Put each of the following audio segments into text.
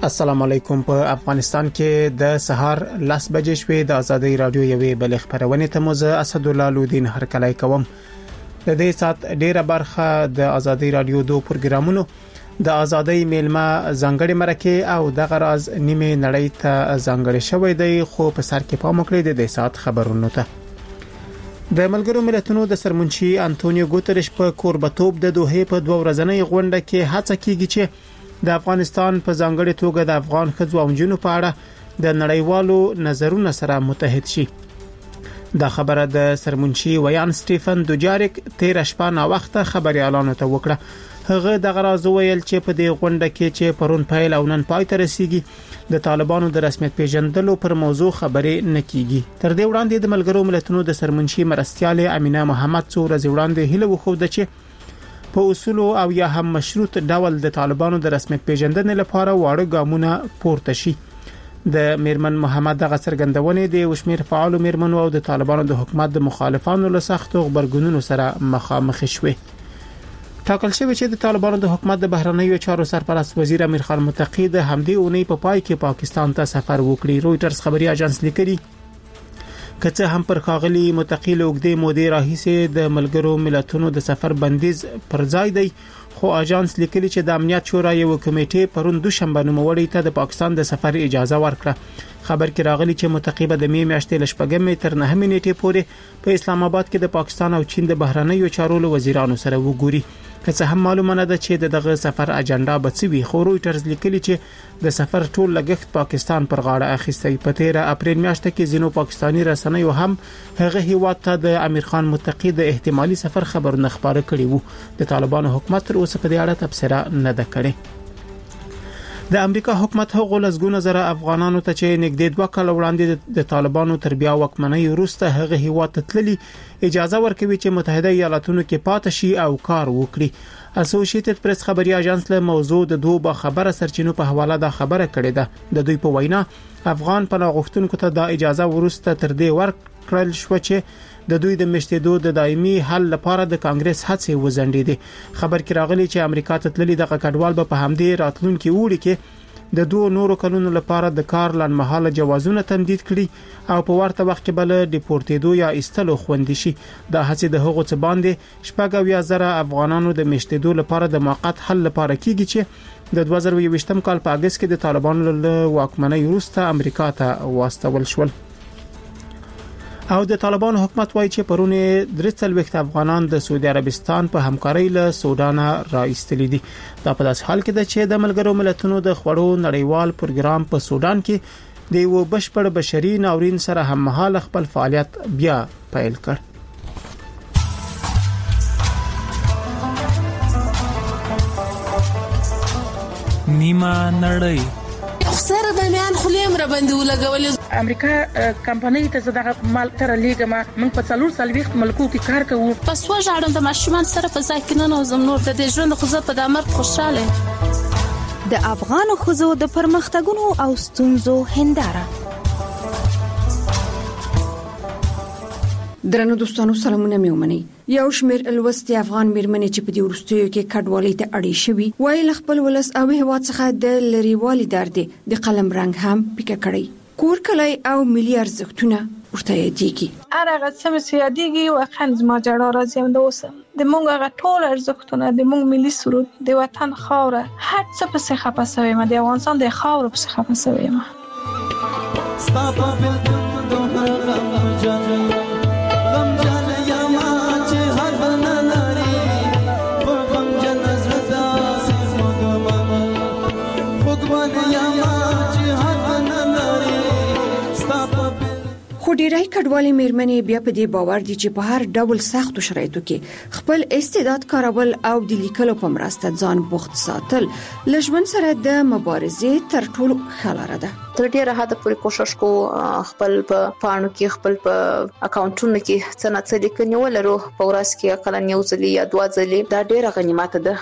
السلام علیکم. په افغانستان کې د سهار 10 بجې شوې د ازادي رادیو یوې بل خبرونه ته موزه اسد الله لودین هرکلای کوم. د دې سات ډیره برخه د ازادي رادیو دوه پروګرامونو د ازادي میلمه ځانګړي مرکه او د غراز نیمه نړۍ ته ځانګړي شوې دی، خو په سر کې پام وکړئ د دې سات خبرونو ته. د ملګرو ملتونو د سرمنشي انټونیو ګوتریش په کوربتوب د دوه په 2 ورځنۍ غونډه کې هڅه کیږي چې د افغانستان په ځانګړي توګه د افغان ښځو او نجونو په اړه د نړیوالو نظرونو سره متحد شي. دا خبره د سرمنشي ویان سټیفن دوجاریک 13 شپه نا وخت خبريالانو ته وکړه. هغه د غراز ویل چې په دې غونډه کې چې پرون پیل او نن پای ته رسیدي د طالبانو د رسمیت پیژندلو پر موضوع خبرې نه کیږي. تر دې وړاندې د ملګرو ملتونو د سرمنشي مرستياله امینه محمد څو ورځې وړاندې هله وخوده چې په اصول او یا هم مشروط ډول د طالبانو د رسمیت پیژندنې لپاره واړه ګامونه پورته شي. د میرمن محمد د غسرګندونې د وشمیر فعال میرمنو او د طالبانو د حکومت د مخالفانو له سختو خبرګونونو سره مخامخ شوي. ټاکل شوی چې د طالبانو د حکومت د بهرنیو چارو سرپرست وزیر امیر خان متقی د همدې اونۍ په پای کې پاکستان ته سفر وکړي. رويټرز خبري اژانس لیکلي کڅه هم پر خاغلی متقی لوګدې مودې راهیسه د ملګرو ملتونو د سفر بندیز پر ځای دی، خو اژانس لیکلي چې د امنیت شورا یو کمیټه پرون دوشنبه نوموړی ته د پاکستان د سفر اجازه ورکړه. خبر کې راغلی چې متقی به د می میاشتې لشپږمې تر 9 نیټې پورې په اسلام آباد کې د پاکستان او چین د بهرنیو چارو وزیرانو سره وګوري. که هم معلومه نه ده چې دغه سفر اجنډا بڅوي، خو رويټرز لیکلي چې د سفر ټول لګښت پاکستان پر غاړه اخیستی. په 13 اپریل میاشت کې زینو پاکستانی رسنیو هم هغه هیواد ته د امیر خان متقی د احتمالي سفر خبرونه خبره کړي وو. د طالبانو حکومت تر اوسه په دې اړه تبصره نه ده کړې. د امریکا حکومت هغه لزګونه زره افغانانو ته چې نږدې 2 کال وړاندې د طالبانو تر بیا وکمنۍ وروسته هغه هیواد ته تللي اجازه ورکوي چې متحده ایالاتونو کې پاتې شي او کار وکړي. اسوسییټډ پریس خبري اژانس له موضوع د دوه با خبره سرچینو په حواله دا خبره کړې ده. د دوی په وینا افغان پناه غوښتونکو ته دا اجازه ورسته تر دې ورکړل شو چې د دوی د مشتیدو د دایمي حل لپاره د کانګرس هڅې وزندېدي. خبر کې راغلی چې امریکا ته تللي د کډوال په همدې راتلونکي وړي کې د 2 نورو کلونو لپاره د کار لنډمهاله جوازونه تمدید کړي او په ورته وخت کې بل ډیپورتیدو یا استلو خوندې شي. دا هڅه د هغو څه باندې شپږ یا زره افغانانو د مشتیدو لپاره د موقت حل لپاره کیږي چې د 2020 کال په اگست کې د طالبانو له واکمنۍ وروسته امریکا ته واستول شول. او د طالبانو حکومت وایي چې پرونه 43 افغانان د سعودي عربستان په همکارۍ له سودان راایستلې دي. دا په داس حال کې ده چې د ملګرو ملتونو د خوړو نړیوال پروګرام په سودان کې د یو بشپړ بشري ناورین سره هم مهال خپل فعالیت بیا پیل کړ. نیمه نړۍ سره د میان خلیم را باندې ولګولې. امریکا کمپنۍ ته زړه مال تر لیګما موږ په 440 ملکو کې کار کوو. پس وژاړم د ماشومان سره په ځای کې نه نوزم نور د ژوند خو زه په دمر خوشاله. د افغان خزو د پرمختګونو او ستونزو هنداره. درنو دوستانو سلامونه میومني. یو شمیر الوستي افغان میرمنې چې په دې ورستیو کې کډوالۍ ته اړې شوي وایي خپل ولس او هیواد څخه د لریوالي درد د قلم رنگ هم پکې کړی. کور کلی او ملي ارزښتونه ورته یادېږي. هغه څه چې یادېږي واقعا زما جړه راځي هم د اوسه د مونږ هغه ټول ارزښتونه د مونږ ملي سرود د وطن خاوره هر څه په څه خپه شوی ما د افغانستان د خاور په څه خپه شوی ما ستاسو په دوه غم خو ډیری کډوالي میرمنې بیا په دې باور دي چې په هر ډول سختو شرایطو کې خپل استعداد کارول او د لیکلو په مرسته ځان بوخت ساتل لژمن سره د مبارزې تر ټولو ښه لاره ده. تر ډیره حد پورې کوشش کو خپل په پاڼو کې خپل په اکاونټونو کې څه نه څه لیکنې ولرو په ورځ کې اقل یو ځل یا 2 ځلې دا ډیره غنیمت ده.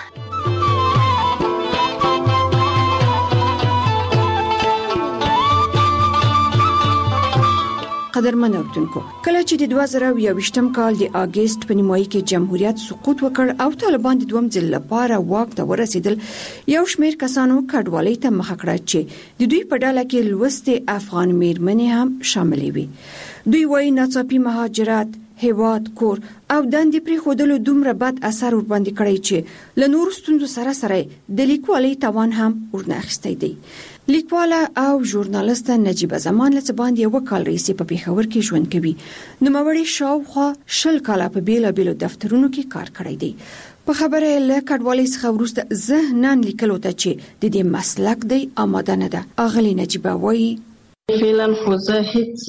قدرمن اوردونکو کله چې د 2022م کال د اگست په نیمایي کې جمهوریت سقوط وکړ او طالبان د دوم ځل لپاره واک ته ورسېدل یو شمېر کسانو کډوالۍ ته مخه کړه چې د دوی په ډله کې لوستې افغان میرمنې هم شاملې وي دوی وايي ناڅاپي مهاجرت هیواد کور او دندې پرې خودلو دومره بد اثر ور باندې کړی چې له نور ستوندو سره د لیکوالۍ توان هم ورناخستی دی. لیکواله او ژورنالیست نجیبه زمان له باندې یو کال رئیس په پیښور کې ژوند کوي. نوموړی شاوخوا 10 کاله په بیلابیلو دفترونو کې کار کړی دی. په خبره له کډوالۍ څخه وروسته ذهنن لیکلو ته چې د دې مسلک دی آماده نه ده. اغلی نجیبه وایي فعلا خو زه هیڅ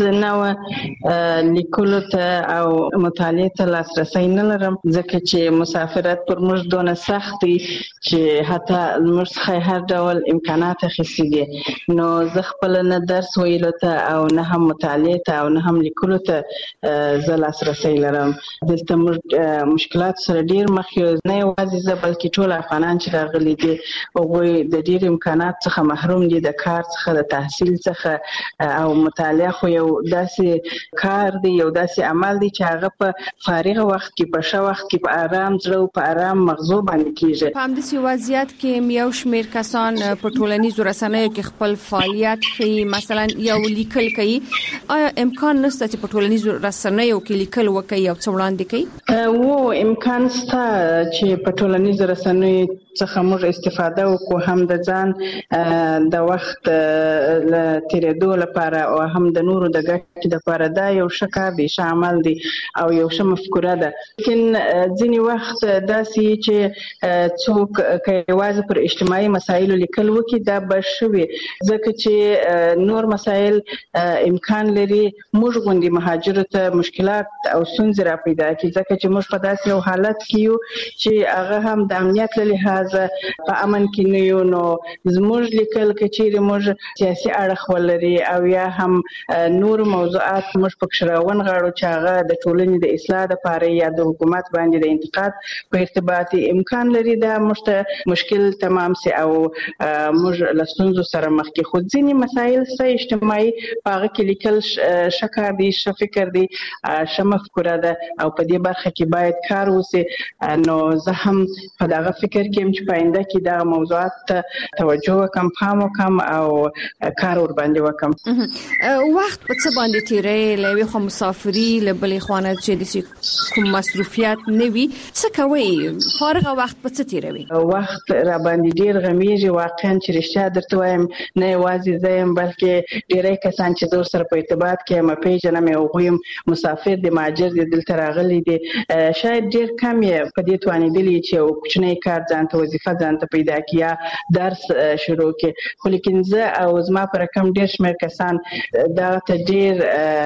نوع لیکلو ته او مطالعه ته لاسرسی نه لرم ځکه چې مسافرت پر موږ دونه سخت دی چې حتی موږ څخه هر ډول امکانات اخیستي دي نو زه خپل نه درس ویلو ته او نه هم مطالعه ته او نه هم لیکلو ته زه لاسرسی لرم. دلته موږ مشکلات سره ډیر مخ یو نه یوازې زه بلکې ټول افغانان چې راغلي دي هغوی د ډیر امکانات څخه محروم دي د کار څخه د تحصیل څخه او مطالعه خو یو داسې کار دی یو داسې عمل دی چې هغه په فارغ وخت کې په ښه وخت کې په آرام زړه او په آرام مغزو باندې کیږي. په همدې وضعیت کې یو شمېر کسان په ټولنیزو رسنیو کې خپل فعالیت کوي مثلا یو لیکل کوي آیا امکان نشته چې په ټولنیزو رسنیو کې لیکل وکړي او څه وړاندې کوي؟ وو امکان شته چې په ټولنیزو رسنیو څخه موږ استفاده وکړو هم د ځان د وخت له تیرېدو لپاره او هم د نورو د ګټې لپاره دا یو ښه کار دی ښه عمل دی او یو ښه مفکوره ده. لیکن ځینې وخت داسې چې څوک یوازې پر اجتماعي مسایلو لیکل وکړي دا به ښه وي ځکه چې نور مسایل امکان لري موږ غوندې مهاجرو ته مشکلات او ستونزې را پیدا کړي ځکه چې موږ په داسې یو حالت کې یو چې هغه هم د امنیت له لحاظه په امن کې نه یو نو زموږ لیکل کچېرې موږ سیاسي اړخ ولري او یا هم نور موضوعات موږ پکې راونغاړو چې هغه د ټولنې د اصلاح لپاره یا د حکومت باندې د انتقاد په ارتباط امکان لري دا موږ مشکل تمام سي او موږ له ستونزو سره مخ کې خو ځینې مسایل سره اجتماعي هغه کې لیکل شکار دي ښه فکر دي ښه مفکوره ده او په دې برخه کې باید کار وشي. نو زه هم په دغه فکر کې چې پاینده کې دا موضوعات ته توجه وکم پام وکم او کار ور باندې وکم. وخت په څه باندې تیرې لوي خو مسافری لبلې خوانه چې د کوم مصروفیات نه وي څه کوي فارغه وخت په څه تیروي؟ وخت را باندې ډیر غمیږي واقعا چې رښتیا درته وایم نه یوازې زه بلکې ډیرې کسان چې زور سره په ارتباط کې ما پیژنم او غویم مسافر دي ماجر دي دلته راغلي دي شاید ډیر کم یې په دې توانیدلی چې یو کوچنی کار ځان ته وظیفه ځان ته پیدا کړي درس شروع کړي خو لیکن زه او زما پر کم ډیر شمېر کسان دا ته ډیر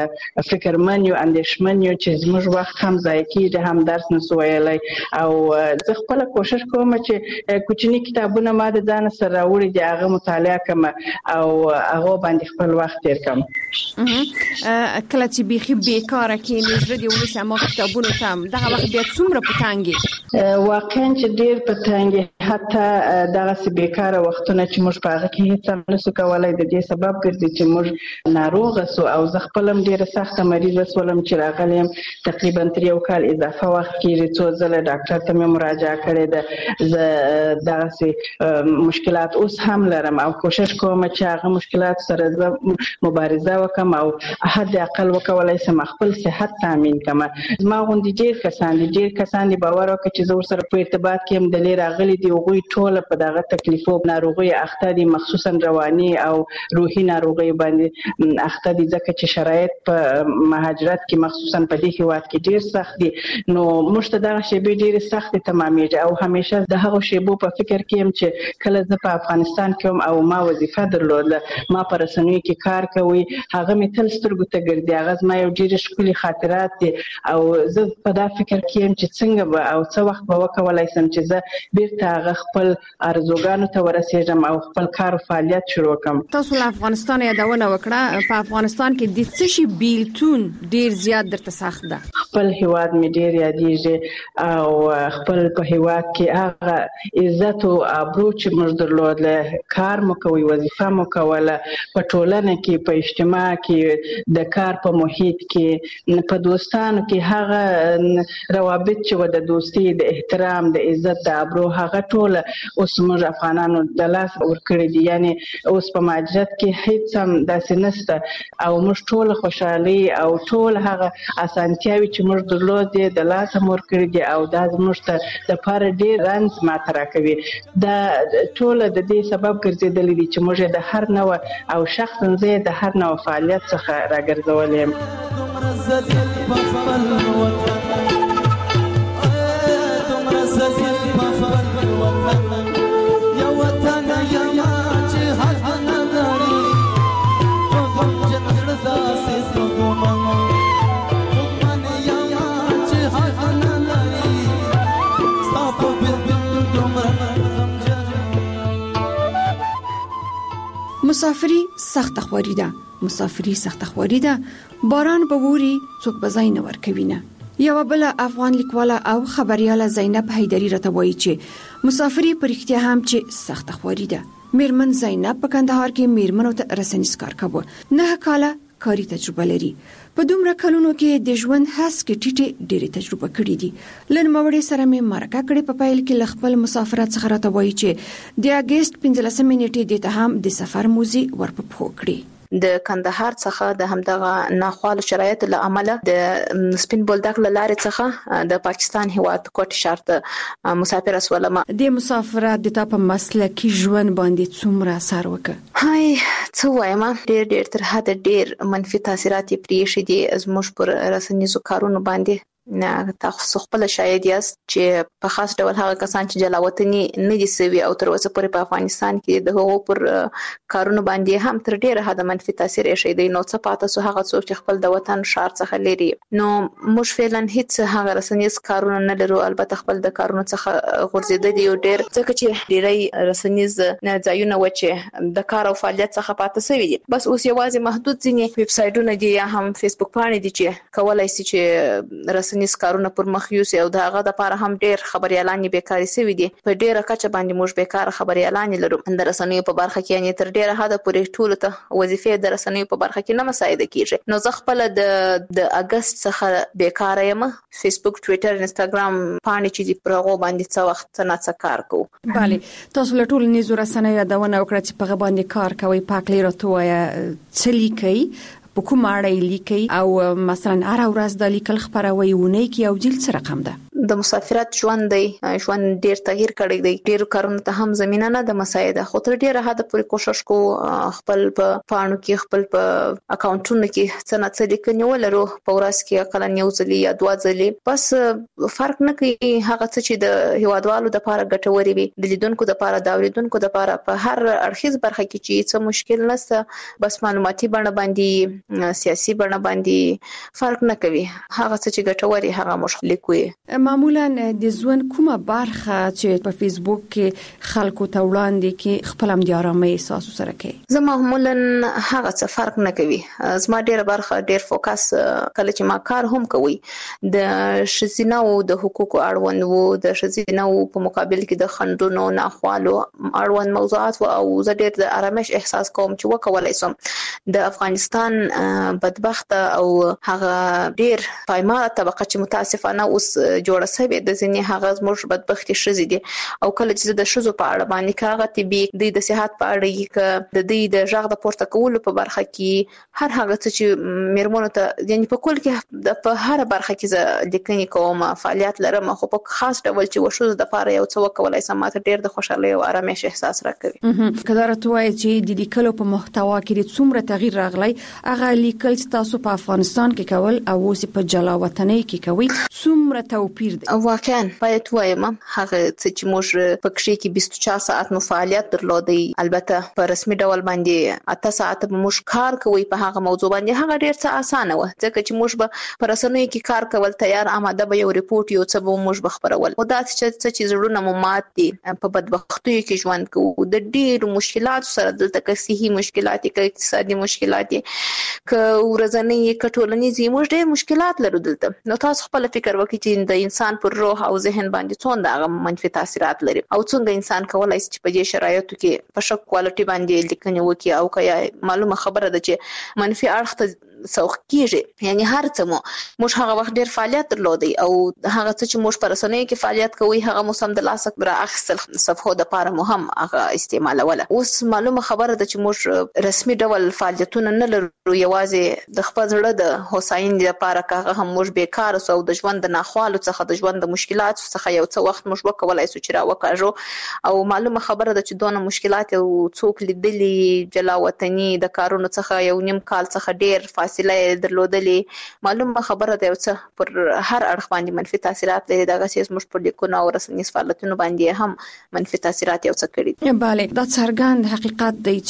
فکرمن یو اندېښمن یو چې زموږ وخت هم ضایع کیږي هم درس نسو ویلای او زه خپل کوشش کوم چې کوچنی کتابونه ما د ځان سره راوړي دي هغه مطالعه کوم او هغه باندې خپل وخت تیر کوم. کله چې بيخي بیکاره کې نظر دی ونیسه ما کتابونه تام دغه وخت بیا څومره پټانګي واقعا چې ډیر پټانګي حتی دغه سي بیکاره وختونه چې موږ په هغه کې هیڅ نسو کولای د دې سبب ګرځي چې موږ ناروغ سو او زه خپلم ډیره سخته مریضه سولم چې راغلم تقریبا 3 کال اضافه وخت کې څو ځله ډاکټر ته مې مراجعه کړې ده زه دغه سي مشکلات اوس هم لرم او کوشش کوم چې هغه مشکلات سره زه مبارزه وکم او حد اقل وکولای سم خپل صحت تامین کم. ما غوندي ډیر کسان دي باور وکړي چې زه سره په ارتباط کې هم د لیر راغلي دي او غوي ټول په دغه تکلیفو ناروغي اخته دي مخصوصا رواني او روحي ناروغي باندې اخته دي ځکه چې شرایط په مهاجرت کې مخصوصا په دې هیواد کې ډیر سخت دي نو موږ ته دغه شی به ډیر سخت تمامېږي او همیشه د هغه شیبو په فکر کې هم چې کله زه په افغانستان کې او ما وظیفه درلوده ما پر رسنیو کې کار کوي هغه مې تل سترګو ته ګرځي هغه ما یو ډیر ښکلي خاطرات دي او زه په دا فکر کې هم چې څنګه به او څه وخت به وکولای سم چې زه بیرته هغه خپل ارزوګانو ته ورسېږم او خپل کار فعالیت شروع کړم. تاسو له افغانستان یادونه وکړه، په افغانستان کې د څه شي بیلتون ډیر زیات درته سخت ده؟ خپل هیواد می ډیر یادېږي او خپل په هیواد کې هغه عزت او ابرو چې موږ درلود، له کار مو کوي، وظیفه مو کوله، په ټولنه کې، په اجتماع کې، د کار په محیط کې، په دوستانو کې هغه روابط چې د دوستي، د احترام، د عزت، د ابرو، هغه ټول اوس موږ افغانانو د لاس ورکړي دي. یعنی اوس په ماجرت کې هیڅ هم داسې نشته او موږ ټول خوشحالي او ټول هغه اسانتیاوي چې موږ درلود دي د لاس ورکړي دي او دا زموږ ته د لپاره ډیر رنځ ماته راکوي. دا ټول د دې سبب ګرځېدلی دي چې موږ د هر نوع او شخصا زه د هر نوع فعالیت څخه راګرځولې یم. مسافری سخت خواري ده، مسافری سخت خواري ده، باران به ووري څوک به ځای نه ورکوي نه. یو بل افغان لیکواله او خبرياله زینب حیدری راته وایي چې مسافری په رښتیا هم چې سخت خواري ده. میرمن زینب په کندهار کې میرمنو ته رسنیز کار کوي، 9 کاله کاری تجربه لري. په دومره کلونو کې د ژوند هڅه ټیټه ډېری تجربه کړې دي. لن موري سره مې مرکه کړې په پایل کې خپل مسافرت څخه راته وایي چې د اگست 15 نیټې د ته هم د سفر موزي ورپو کړې. د کندهار څخه د همدغه ناخوالو شرایط له امله د سپین بولدک لارې څخه د پاکستان هیواد کوټ شهر ته مسافر اسولم. د مسافرت د تاسو مسلکي ژوند باندې څومره اثر وکړ؟ هاي څه وایم، ډېر تر حد ډېر منفي تاثیرات پریښي دي زموږ پر رسنیزو کارونو باندې. نه تاسو خپل شاید یاست چې په خاص ډول هغه کسان چې جلاوطني نه دي سوي او تر اوسه پورې په افغانستان کې د هغو پر کارونو باندې هم تر ډیره حد منفي تاثیر یې دی. نو څه پاتې سو هغه څوک چې خپل د وطن شهر څخه لري، نو موږ فعلا هیڅ هغه رسنیز کارونه نه لرو. البته خپل د کارونو څخه غورځېدل یو ډیر ځکه چې ډیری رسنیز ځایونه و چې د کار او فعالیت څخه پاتې سوي دي. بس اوس یوازې محدود ځینې ویب سایټونه دي یا هم فیسبوک پاڼې دي چې کولای شي چې رسنیز کارونه پر مخ یوسي او دغه د لپاره هم ډیر خبريالان بیکاري سوي دي. په ډیره کچه باندې موږ بیکار خبريالان لرو. د رسنیو په برخه کې یعنی تر ډیره حد پورې ټول ته وظیفې د رسنیو په برخه کې نه مساعده کیږي. نو زه خپل د اگست څخه بیکار یم. فیسبوک، ټوئیټر، انستګرام پاڼې چې پر هغه باندې څه وخت نه څه کار کوو. bale تاسو له ټول نيزو رسنیو یادونه وکړه چې په باندې کار کوي، پاک لري توه څه لیکي، په کوم اړه لیکي او مثلا هر ورځ د لیکل خبروي ونه کی او جیل څه رقم ده؟ د مسافرت ژوند دی، ژوند ډیر تغییر کړی دی. ډیر کارونه ته هم زمينه نه د مساعده، خو تر ډیره حد پورې کوشش کو خپل په پاڼو کې، خپل په اکاونټونو کې څه نه څه لیکنې ولرو. په ورځ کې اقل یو ځلې یا 2 ځلې، بس فرق نه کوي. هغه څه چې د هیوادوالو د لپاره ګټوري وي، د لیدونکو د لپاره، د اوریدونکو د لپاره، په هر اړخیز برخه کې چې څه مشکل نشته، بس معلوماتي بڼه باندې، سیاسي بڼه باندې فرق نه کوي. هغه څه چې ګټوري هغه موږ لیکو. معمولا د ژوند کومه برخه چې په فیسبوک کې خلکو ته وړاندې کې خپل هم د آرامۍ احساس سره کوي؟ زه معمولا هغه څه فرق نه کوي. زما ډیره برخه ډیر فوکس کله چې ما کار هم کوي د شذینو د حقوقو اړوند وو، د شذینو په مقابل کې د خندونو، ناخوالو اړوند موضوعات او زه ډیر د آرامش احساس کوم چې وکولای سم د افغانستان بدبخت او هغه ډیر پایمال طبقه چې متاسفانه اوس جوړه سوي د ځینې هغه زموږ بدبختي شزي دي. او کله چې د شزو په اړه باندې کاغه طبي د صحت په اړه کې د دې د ژغ د پورته کولو په برخه کې هر هغه څه چې میرمنو ته یعنی په کول کې په هر برخه کې لیکنې کوم، فعالیت لرم، خو په خاص ډول چې وشو د لپاره یو څه وکولای سم ماته ډیر د خوشحالۍ او آرامش احساس راکوي. کله راځي چې د لیکلو په محتوا کې څومره تغییر راغلی، هغه لیکل تاسو په افغانستان کې کول او اوس په جلاوطنۍ کې کوي، څومره توپیر ډیر دی. واقعا باید وایم هغه چې موږ په کښې کې 24 ساعت مو فعالیت درلودي، البته په رسمي ډول باندې 8 ساعت موږ کار کوي په هغه موضوع باندې. هغه ډیر څه اسانه و ځکه چې موږ به په رسنیو کې کار کول، تیار آماده به یو ریپورت یو څه به موږ بخبرول. او دا چې زړونه مو مات دي، په بدبختیو کې ژوند کوو، د ډیرو مشکلاتو سره دلته که صحي مشکلات که اقتصادي مشکلات که ورځنی که ټولنیز موږ ډیر مشکلات لرو دلته. نو تاسو خپل فکر وکړئ چې د انسان پر روح او ذهن باندې څومره هغه منفي تاثیرات لري او څنګه انسان کولای شي چې په دې شرایطو کې په ښه کوالټي باندې لیکنه وکړي او که معلومه خبره ده چې منفي اړخ ته سوق کیږي. یعنی هر څه موږ هغه وخت ډیر فعالیت درلودي او هغه څه چې موږ پر رسنیو کې فعالیت کوي هغه مو سم د لاسه برا اخیستل صفحو د پاره مو هم هغه استعمالوله. اوس معلومه خبره ده چې موږ رسمي ډول فعالیتونه نه لرو، یوازې د خپل زړه د هوساینې لپاره که هم موږ بیکار او د ژوند د ناخوالو څخه د ژوند د مشکلاتو څخه یو څه وخت موږ وکولای شو چې راوکاږو. او معلومه خبره ده چې دونه مشکلات او څوک لیدلي جلا وطني د کارونو څخه یو نیم کال څخه ډیر فاصله درلودلې. معلومه خبره ده یو څه پر هر اړخ باندې منفي تاثیرات لري. دغه سیس موږ پر لیکونو او رسنیز فعالیتونو باندې هم منفي تاثیرات یو څه کړي. بله دا څرګند حقیقت دی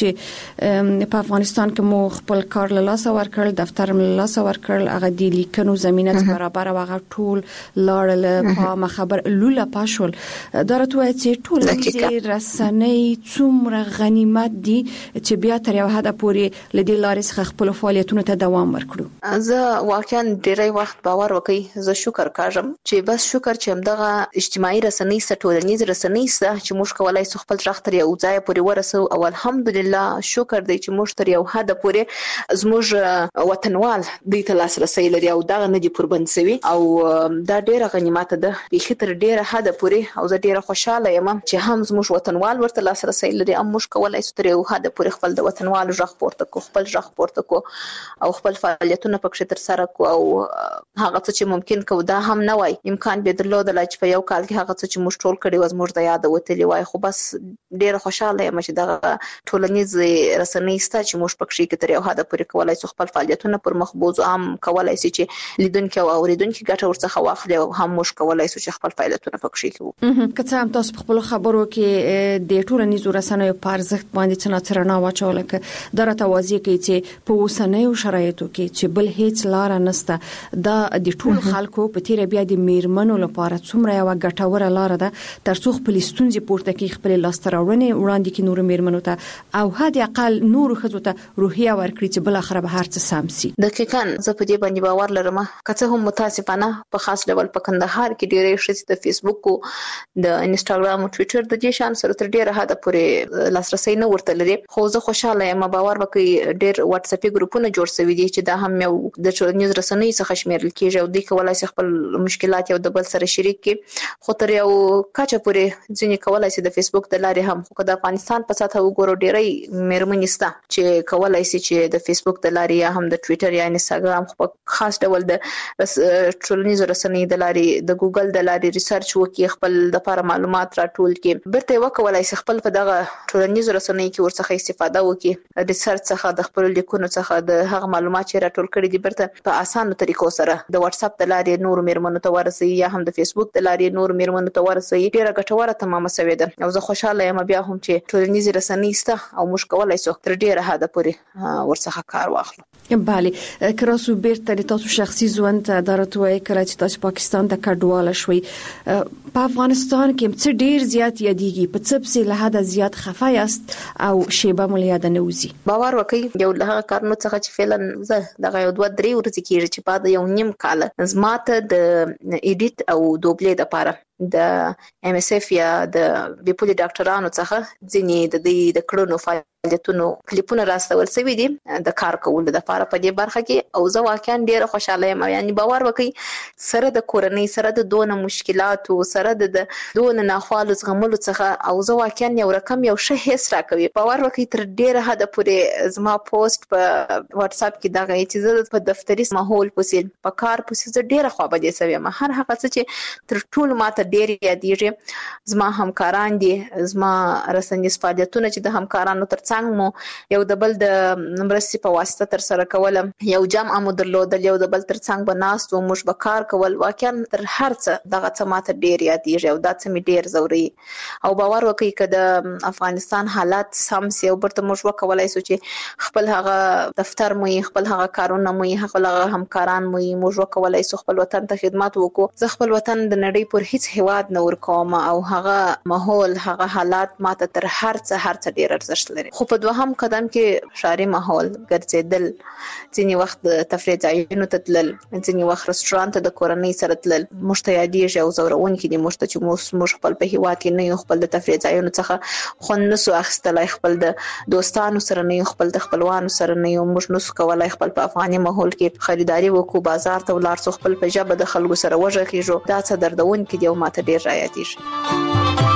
چې په افغانستان کې مو خپل کار له لاسه ورکړل، دفتر له لاسه ورکړل، هغه د لیکنو زمينه برابر واغه ټول لاړل په مخبر لوله پاشول. دا راته چې ټول د رسنۍ څومره غنیمت دي چې بیا تر یو حد پورې لدی لارې څخه خپل فعالیتونو ته دوام ورکړو. زه واقعا ډیری وخت باور وکړي، زه شکر کوم چې بس شکر چې همدغه اجتماعي رسنۍ ټولنیز رسنۍ چې موږ کولای شو خپل ځخ تر یو ځای پورې ورسو او الحمدلله شکر دی چې موږ تر یو حد پورې زموږ وطنوال د ته لاسرسي لري او دا نه دي پربند سوي او دا ډیره غنیمت ده به تر ډیره حد پورې. او زه ډیره خوشاله یم چې هم زموږ وطنوال ورته لاسرسي لري او موږ کولای شو تر یو حد پورې خپل د وطنوالو ځخ پورته کو، خپل ځخ پورته کو او خپل فعالیتونه پکې تر سره کو. او هغه څه چې ممکن کو دا هم نه وای امکان به درلودل چې په یو کال کې هغه څه چې موږ ټول کړي و زموږ د یاد وتلی وای. خو بس ډیره خوشاله یم چې دغه ټولنیز رسنۍ چې موږ پکې کې تر یو حد پورې کولای شو خپل فعالیتونه پر مخ بوزو، هم کولای شي چې لیدونکو او اوریدونکو ګټه ورڅخه واخلي او هم موږ کولای شو چې خپل فعالیتونه پکې کوو. که هم تاسو خپل خبرو کې د ټولنیز رسنیو په ارزښت باندې څنګه رڼا واچول کې دا راته واضح کوي چې په اوسنیو شرایطو کې چې بل هیڅ لار نشته دا د ټول خلکو په تیر بیا د میرمنو لپاره څومره یو ګټوره لار ده ترڅو خپل ستونزې پورته کې خپل لاستراوړنې وړاندې کې نور میرمنو ته او حد اقل نور خزو ته روحیه ورکړي چې بل اخر به هر څه سم شي. دقیقاً زه په دې باندې باور لرم. که څه هم متاسفانه په خاص ډول په کندهار کې ډېرې شې د فیسبوک او د انستګرام او ټوئیټر د دې شان سره تر ډیره حد پورې لاسرسي نه ورته لري. خو زه خوشاله یم، باور وکړئ ډېر واتس اپ ګروپونه جوړ شوي دي چې دا هم یو د ټولنیز رسنۍ څخه شمیرل کیږي او دوی کولای شي خپل مشکلات یو د بل سره شریک کړي. خو تر یو کچه پورې ځینې کولای شي د فیسبوک د لارې هم، خو د افغانستان په سطح وګورو ډېرې میرمنې شته چې کولای شي چې د فیسبوک د لارې یا هم د ټوئیټر یا انستګرام په خاص ډول د ټولنیز رسنۍ د لارې د ګوګل د لارې ریسرچ وکړي، خپل د لپاره معلومات راټول کړي، برته وکولای شي خپل په دغه ټولنیز رسنۍ کې ورڅخه استفاده وکړي، ریسرچ څخه د خپل لیکونو څخه د هغه معلومات چې راټول کړي دي برته په اسانه طریقو سره د واتس اپ د لارې نور میرمنو ته ورسي یا هم د فیسبوک د لارې نور میرمنو ته ورسي. ډیره ګټوره تمامه شوې ده او زه خوشاله یم بیا هم چې ټولنیز رسنۍ شته او موږ کولای شو تر ډیره حد پورې ورڅخه کار واخلو. بله کراسو بیرته د تاسو شخصي ژوند ته درته کله چې تاسو پاکستان ته کډواله شوي په افغانستان کې څه ډیر زیات یادېږي، په څه په له حد زیات خفه یاست او شیبه مو یاد نه وځي؟ باور وکړئ یو له هغه کارونو څخه چې فعلا زه دغه یو 2-3 ورځې کېږي چې بعد یو نیم کال زماته د ایډیټ او دوبلې لپاره د ام اس اف یا د بیپولي ډاکټرانو څخه ځینې د دې د کړنو فعالیتونو کلیپونه راستول شوي دي د کار کولو لپاره په دې برخه کې. او زه واقعا ډیره خوشاله یم، یعنی باور وکړئ سره د کورنۍ سره د دونه مشکلاتو سره د دونه ناخوالو زغملو څخه او زه واقعا یو رقم یو شه هیڅ راکوي. باور وکړئ تر ډیره حد پورې زما پوسټ په واتس اپ کې دغه چې زه په دفتري ماحول پسې په کار پسې زه ډیره خوابدې شوم. هر هغه څه چې تر ټولو ماته ډېر یادېږي. زما همکاران دي، زما رسنیز فعالیتونه چې د همکارانو ترڅنګ مو یو د بل د مرستې په واسطه تر سره کولم، یو جمع مو درلودل، یو د بل ترڅنګ به ناست وو، موږ به کار کول. واقعا تر هر څه دغه څه ماته ډېر یادېږي او دا څه مې ډېر ځوروي. او باور وکړئ که د افغانستان حالات سم سي او برته موږ وکولای سو چې خپل هغه دفتر مو خپل هغه کارونه مو خپل هغه همکاران مو موږ وکولای سو خپل وطن ته خدمت وکړو. زه خپل وطن د نړۍ پر هیڅ هیواد نه ورکوم او هغه ماحول هغه حالات ماته تر هر څه ډیر ارزښت لري. خو په دوهم قدم کې ښاري ماحول ګرځیدل، ځینې وخت د تفریح ځایونو ته تلل، ځینې وخت رستورانت ته د کورنۍ سره تلل موږ ته یادېږي او ځورونکي دي. موږ ته چې موږ خپل په هیواد کې نه یو، خپل د تفریح ځایونو څخه خوند نسو اخیستلای، خپل د دوستانو سره نه یو، خپل د خپلوانو سره نه یو، موږ نسو کولای خپل په افغاني ماحول کې خریداري وکړو، بازار ته ولاړ سو، خپل په ژبه د خلکو سره وغږیږو. دا څه دردونکي دي او ماته ډېر رايادېږي.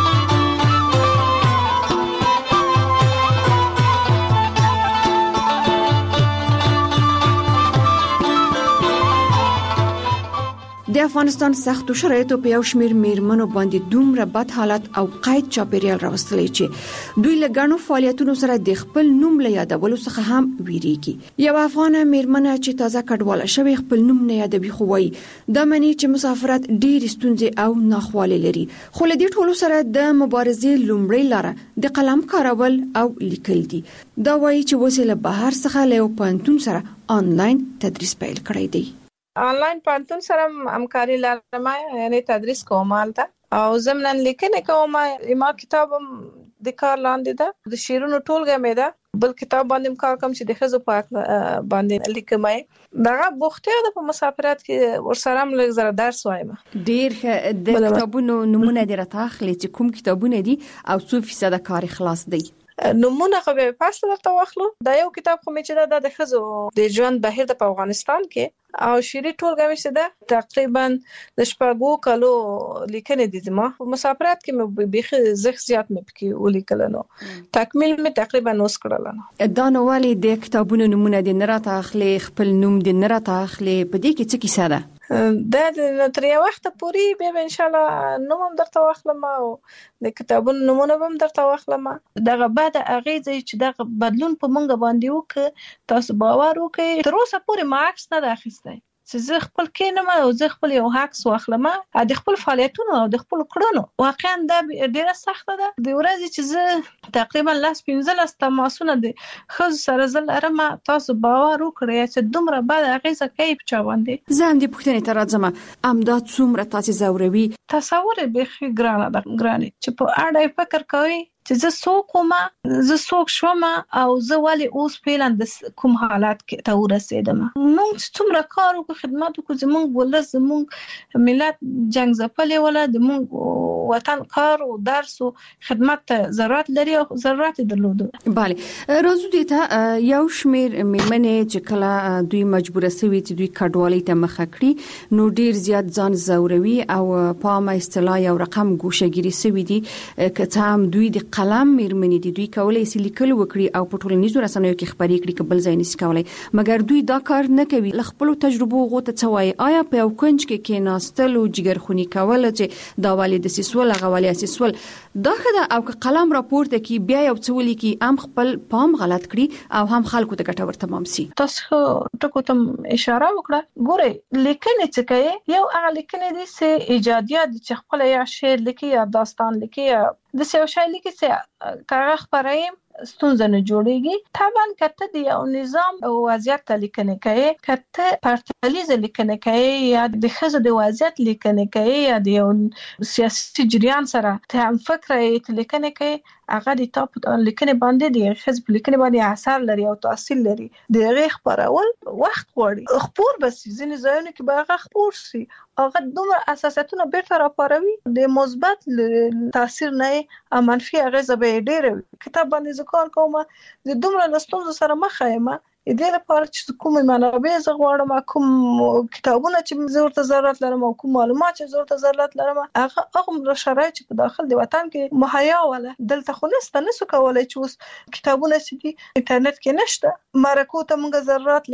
د افغانستان سختو شرایطو په یو شمیر میرمنو باندې دومره بد حالت او قید چاپیریال راوستلی چې دوی له ګڼو فعالیتونو سره د خپل نوم له یادولو څخه هم ویریږي. یو افغانه میرمنه چې تازه کډواله شوې خپل نوم نه یادوي، خو وایي دا معنی چې مسافرت ډېر ستونزې او ناخوالې لري. خو له دې ټولو سره د مبارزې لومړی لاره د قلم کارول او لیکل دي. دا وایي چې اوس له بهر څخه له یو پوهنتون سره آنلاین تدریس پیل کړی دی. آنلاین پوهنتون سره همکاري لرم، یعنی تدریس کوم هلته او ضمناً لیکنه کوم. ما کتاب د کار لاندې ده، د شعرونو ټولګه مې ده، بل کتاب باندې کار کوم چې د ښځو په باندې لیکم. دغه بوختي ده په مسافرت کې ورسره هم لږ زره درس وایم. ډېر د کتابونو نمونه دې راته اخلي چې کوم کتابونه دي او څو فیصد کار خلاص دی؟ نمونه خو به پاس درته واخلو. دا یو کتاب خو مې چې د ښځو د ژوند بهیر د افغانستان کې او شيري ټولګه مې چې ده تقریبا د شپږو کلو لیکنې دي. زما په مسافرت کې مې بيخي زخ زیات مې پکې ولیکل، نو تکمیل مې تقریبا نوس کړل. دا نو والی د کتابونو نمونه دي نه راته اخلي، خپل نوم دي نه راته اخلي، په دې کې څه کیسه ده؟ دا د تر یو وخت پورې به ان شاء الله نوم هم درته واخلم او د کتابونو نمونه هم درته واخلم. دغه بعد اغیزه چې دغه بدلون په مونږ باندې وک تاسو باور وکړئ. تر اوسه پورې ما عکس نه اخیستی چې زه خپل کینم او زه خپل یو عکس واخلم د خپل فعالیتونو او د خپل کړنو. واقعا دا ډیره سخته ده. د ورځې چې زه تقریبا 15 تماسونه د خو سره زل ارم، تاسو باور وکړئ چې دومره بعد اغیزه کوي په چا باندې. زه هم د پوښتنې ته راځم، امداد څومره تاسو زوروي؟ تصور به ګرانه ده، ګرانه چې په اړه فکر کوي چې زه څوک وم، زه څوک شوم او زه ولې اوس فعلا د کوم حالات کې ته ورسېدم. موږ څومره کار وکړو، خدمت وکړو، زموږ ولس، زموږ ملت جنگ ځپلې ولا د موږ وطن کار او درس او خدمت ته ضرورت لري او ضرورت درلود. bale راځو دې ته یو شمیر میرمنې چې کله دوی مجبور شوي چې دوی کډوالۍ ته مخه کړي نو ډیر زیات ځان زوروي او په ما اصطلاح یو رقم ګوشهګیری شوي دي. که هم دوی د قلم میرمنې دي، دوی کولای شي لیکل وکړي او په ټولنیزو رسنیو کې خبرې کړي، کبل ځای نشي کولای، مګر دوی دا کار نه کوي. خپل تجربه غوته څوای آیا په یو کنج کې کېناستل او جګرخونی کول چې دا والد سیسول غوالي سیسول دا خدای او قلم راپورته کې بیا یو څولي کې ام خپل پام غلط کړي او هم خلکو ته ګټور تمام سي. تاسو ټکو ته اشاره وکړه. ګوره لیکنې چې کوي یو هغه لیکنې دي چې ایجادیات چې خپل یا شعر لیکي یا داستان لیکي یا د څه شی لیکي چې کاغذ خبرې ستونزه نه جوړيږي. طبعا کته دی یو نظام او وضعیت لیکنه کوي، کته پرتلیز لیکنه کوي یا د خزه د وضعیت لیکنه کوي یا د یو سیاسي جریان سره ته هم فکر یې لیکنه کوي، هغه د تاپ لیکنه باندې د خزه لیکنه باندې اثر لري او تاثیر لري. د غیخ خبرول وخت غواړي، خبر بس ځینې ځایونه کې به خبر سي هغه دومره اساساتونه بیرته راپاروي د مثبت تاثیر نه منفي اغیزه به ډیره. کتاب باندې ذکر کوم د دومره لستونزو سره مخ یم دې لپاره چې کوم منابع زه غواړم، کوم کتابونه چې زه ورته ضرورت لرم او کوم معلومات چې زه ورته ضرورت لرم هغه شرایط چې په داخل د وطن کې مهیا ولا دلته خو نسو کولای چې اوس کتابونه چې دي انټرنیټ کې نشته. مرکو ته موږ ضرورت لرو،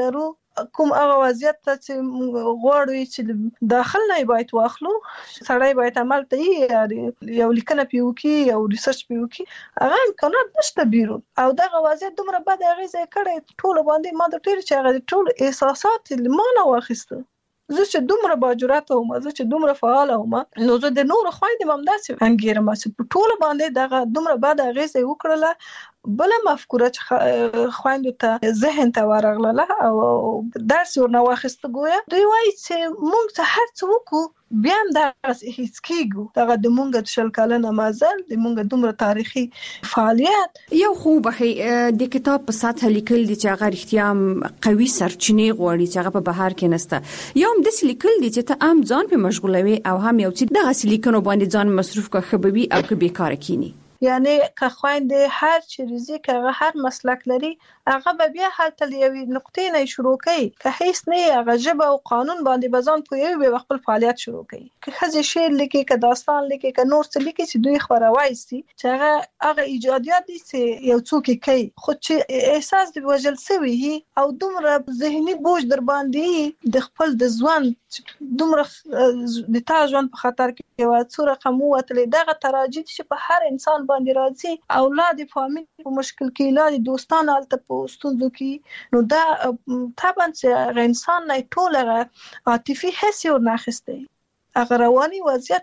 کوم هغه وضعیت ته چې غواړو چې داخل نه باید واخلو، سړی باید عمل ته یو لیکنه پیوکي یو ریسرچ پیوکي، هغه امکانات نشته بیرون. او دغه وضعیت دومره بد اغیزه کړی ټول باندې، ما د ټول چې هغه ټول احساسات لمانه واخیسته. زه چې دومره باجرات وم، زه چې دومره فعال وم، نو زه د نور خويندې مم داسې انګیرم چې په ټول باندې دغه دومره بد اغیزه وکړله. بل مفکوره چې خويندو ته ذهن ته ورغله او درس ورنه واخیسته، ګویا دوی وایي چې موږ ته هر څه وکړو بیا هم دغه هیڅ کېږو. دغه د مونږ 40 کلنه مازل د مونږ دومره تاریخي فعالیت یو خو به د کتاب په ساته لیکل دي چې هغه اړتیا قوي سرچینې غواړي چې هغه په بهر کې نسته، یو هم د لیکل دي چې ته عام ځان په مشغولوي او هم یو چې دغه لیکنو باندې ځان مصروف کا خبوي او که بیکاره کینی. یعنی که خويندې هر چیزی که هر مسلک لري هغه به بیا حالت لیوي نقطې نه شروع کوي، که هیڅ نه هغه جبه او قانون باندې بزان پوي به خپل فعالیت شروع کوي، که خزي شعر لیکي، که داستان لیکي، که نور څه لیکي چې دوی خبروي سي چې هغه ایجادیات دي چې یو څوک کوي، خو چې احساس دی وجل سوي او دومره ذهني بوج در باندې د خپل د ځوان دومره د تا ژوند په خطر کې یو څو رقم وتلې، دغه تراجید چې په هر انسان باندې راځي، اولاد فامیل په مشکل کې، اولاد دوستان الته په ستونزو کې، نو دا طبعا چې انسان نه ټول عاطفي حس ور ناخسته، هغه رواني وضعیت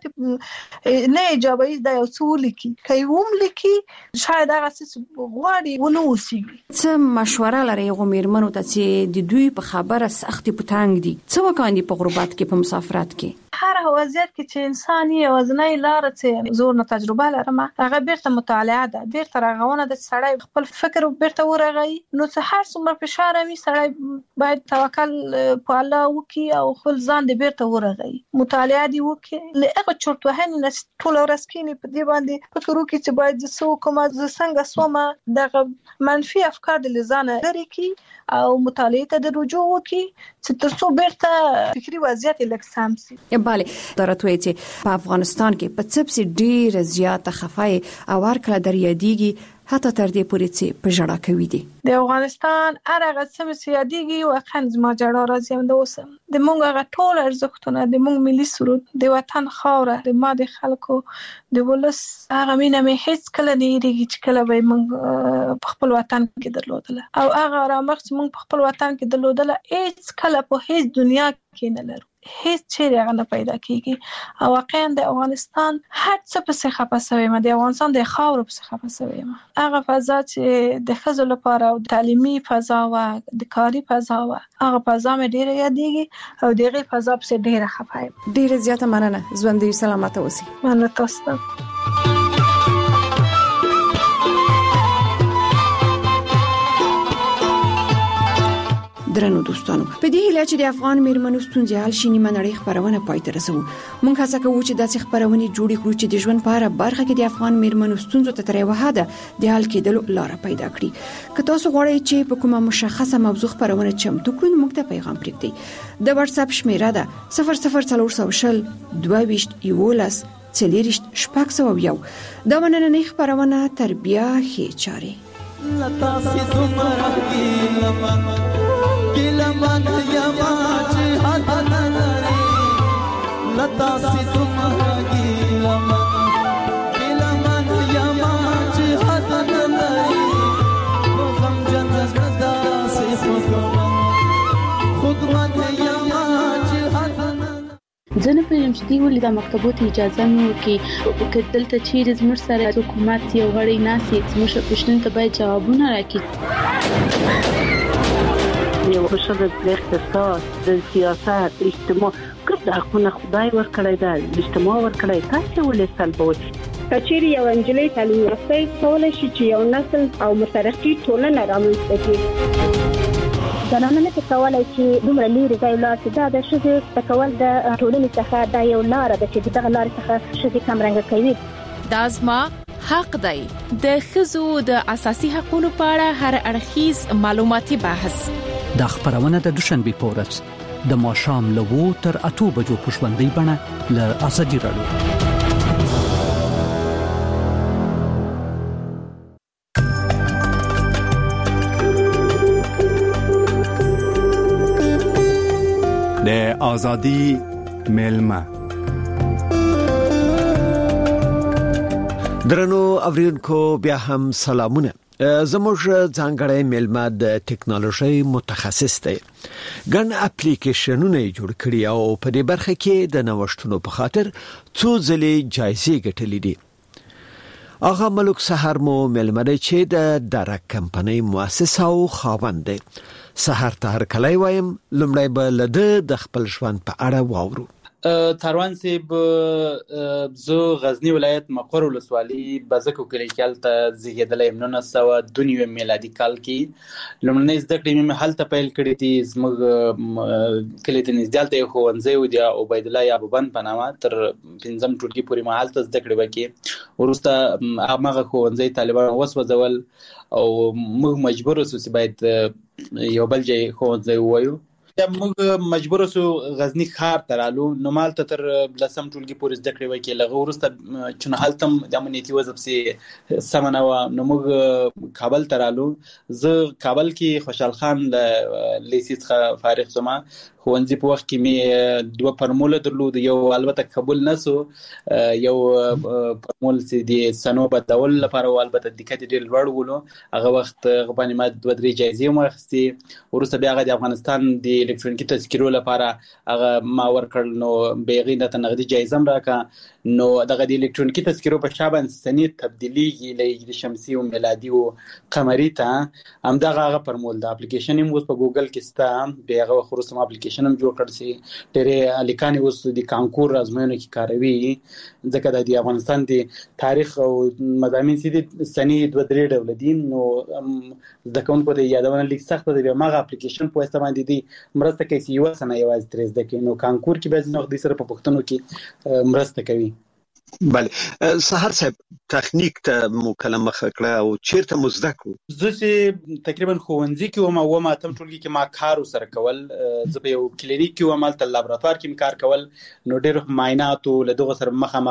نه ایجابي دا یو څه لیکي، کوم لیکي شاید هغه څه غواړي ونه وسیږي. څه مشوره لري غومیرمنو ته چې د دوی په خبره سختي پټانګ دي، څه وکاندي په غربت کې په مسافرت کې؟ هر وضعیت کې چې انسان یې وزنۍ لار چې زور نه تجربه لرم، هغه بیرته مطالعه ده، بیرته راغونه د سړی خپل فکر بیرته ورغی، نو چې هر څومره فشار می سړی باید توکل په الله وکي او خپل ځان دې بیرته ورغی، مطالعه دی وکي، لهغه چورت وهنه نه ټول ورځ کې په دې باندې فکر وکي چې باید زه کومه ز څنګه سومه دغه منفي افکار د لزانه لري کی او مطالعه ته د رجوع وکي چې ترڅو بیرته فکری وضعیت لکسام سي. بله درته چې په افغانستان کې په څپسي ډیر زیاته خفای او ورکړه دریادیږي حتی تر دې پورې چې په جړه کوي دي. د افغانستان هغه څه سیادیږي واقعا زما جړه راځي هم د اوسم د مونږ هغه ټول ارزښتونه د مونږ ملي سرود د وطن خاوره د ما د خلکو د ولس هغه مینه مې هیڅ کله نه یریږي چې کله به مونږ په خپل وطن کې درلودله او هغه رامخ چې مونږ په خپل وطن کې درلودله هیڅ کله په هیڅ دنیا کې نه لرو، هیڅ چیرې هغه نه پیدا کیږي. او واقعا د افغانستان هر څه په څه خپسوي ما د افغانستان د خاور په څه خپسوي ما هغه فضا چې د خزل لپاره او تعلیمي فضا او د کاری فضا او هغه فضا مې ډیره یادېږي او دغه فضا په ډیره خفایم. ډیره زیاته مننه، ژوندۍ سلامت اوسئ. مننه تاسو ته. درنو دوستانو، په دې هیله چې د افغان میرمنو ستونزې حل شي، نیمه نړۍ خبرونه پای ته رسوو. موږ هڅه کوو چې داسې خبرونه جوړې کړو چې د ژوند په اړه برخه کې د افغان میرمنو ستونزو ته تر یوه حده د حل کېدلو لار پیدا کړي. که تاسو غواړئ چې په کومه مشخصه موضوع خبرونه چمتو کړئ، موږ ته پیغام پرېږدئ. د واتس اپ شمیره ده 00420 22 11 40 601. دا نننۍ خبرونه تر بیا ښې چارې لتا سي زمرا ګلمن یما چې حد نلري لتا سي زمرا ګلمن یما چې حد نلري غم جنت دا سي خودمن یما چې حد نلري. زه نه پوهیږم چې دوی ولې دا مکتبو ته اجازه نه ورکوي، که دلته چیرې زموږ سره حکومت یو غړی ناسي زموږ پوښتنو ته باید جوابونه راکړي. یو ښځه د اقتصاد، د سیاست، اجتماع ګډ حقونه خدای ورکړی دی، اجتماع ورکړی، تاسو ولې سلبوي؟ کچېرې یو انجلۍ تعلیم یافته کولای شي چې یو نسل او مترقي ټولنه رامنځته کړي. زنانه نه کولای چې دومره لري ځای لا چې دا د ښځې تکول د ټولنې څخه دا یو لار ده چې دغه لار څخه ښځې کمرنګ کوي. دا زما حق دی. د ښځو د اساسي حقوقو په اړه هر اړخیز معلوماتي بحث د خبرونه د دوشنبه پورز د ماښام له 2 تر 8 بجو په ژوندۍ بڼه له ازادي رادیو. آزادی میلمه. درنو اوریونکو بیا هم سلامونه. زموږ ځانګړی میلمه د ټیکنالوژي متخصص دی. ګڼ اپلیکیشنونه جوړ کړي او په دې برخه کې د نوښتونو په خاطر څو ځلې جایزې ګټلې دي. آغا ملک سحر مو میلمه دی چې د درک کمپنۍ مؤسس او خاوند دی. سحر ته هرکلی وایم. لومړی به له د خپل ژوند په اړه واورو. تاروان صاحب، زه غزنی ولایت مقر ولسوالي بزکو کلی کې هلته زیږېدلی یم 1992 میلادي کال کې. لومړنۍ زده کړې مې هلته پیل کړې دي. زموږ کلي ته نږدې هلته یو ښوونځی و د عبیدالله یعقوبند په نامه. تر 5م ټولګي پورې ما هلته زده کړې وکړې. وروسته هماغه ښوونځی طالبانو وسوځول او موږ مجبور اوسو چې باید یو بل ځای ښوونځی ووایو. موږ مجبور اوسو غزنی ښار ته رالو. نو مالته تر 10م ټولګي پورې زده کړې وکړې. له هغه وروسته چې نه هلته د امنیتي وضع پسې سمه نه وه، نو موږ کابل ته رالو. زه کابل کې خوشحال خان له لیسې څخه فارغ شوم. ښوونځي په وخت کې مې 2 فرموله درلود. یو البته قبول نه سو، یو فرمول چې د سنو بدلول لپاره و، البته دقت ډېر لوړ ولو. هغه وخت هغه باندې ما 2-3 جایزې هم واخیستې. وروسته بیا هغه د افغانستان د الکترونیکي تذکرو لپاره هغه ما ورکړل. نو بیا هغې راته نغدي جایزه هم راکړه. نو دغه د الکترونیکي تذکرو په شا باندې سنې تبدیلیږي له هجري شمسي او میلادي او قمري ته. همدغه هغه فرمول د اپلیکیشن هم اوس په ګوګل کې شته. بیا هغه وخت وروسته ما اپلیکیشن هم جوړ کړ چې ډېرې هلکانې اوس د کانکور ازموینو کې کاروي. ځکه د افغانستان د تاریخ او مضامین چې دي سنې 2-3 ډوله دي. نو زده کوونکو ته یادونه لیک سخته ده. بیا هماغه اپلیکیشن په واسطه باندې دي مرسته کوي چې یوه سنه یوازې ترې زده کړي. نو کانکور کې بیا ځینې وخت دوی سره په پوښتنو کې مرسته کوي. بله سحر صاحب، تخنیک ته مو کله مخه کړه او چیرته مو زده کړو؟ زه چې تقریبا ښوونځي کې وم او 8م ټولګي کې ما کار ورسره کول. زه په یو کلینیک کې وم، هلته لابراتوار کې مې کار کول. نو ډېرو معایناتو له دغو سره مخامخ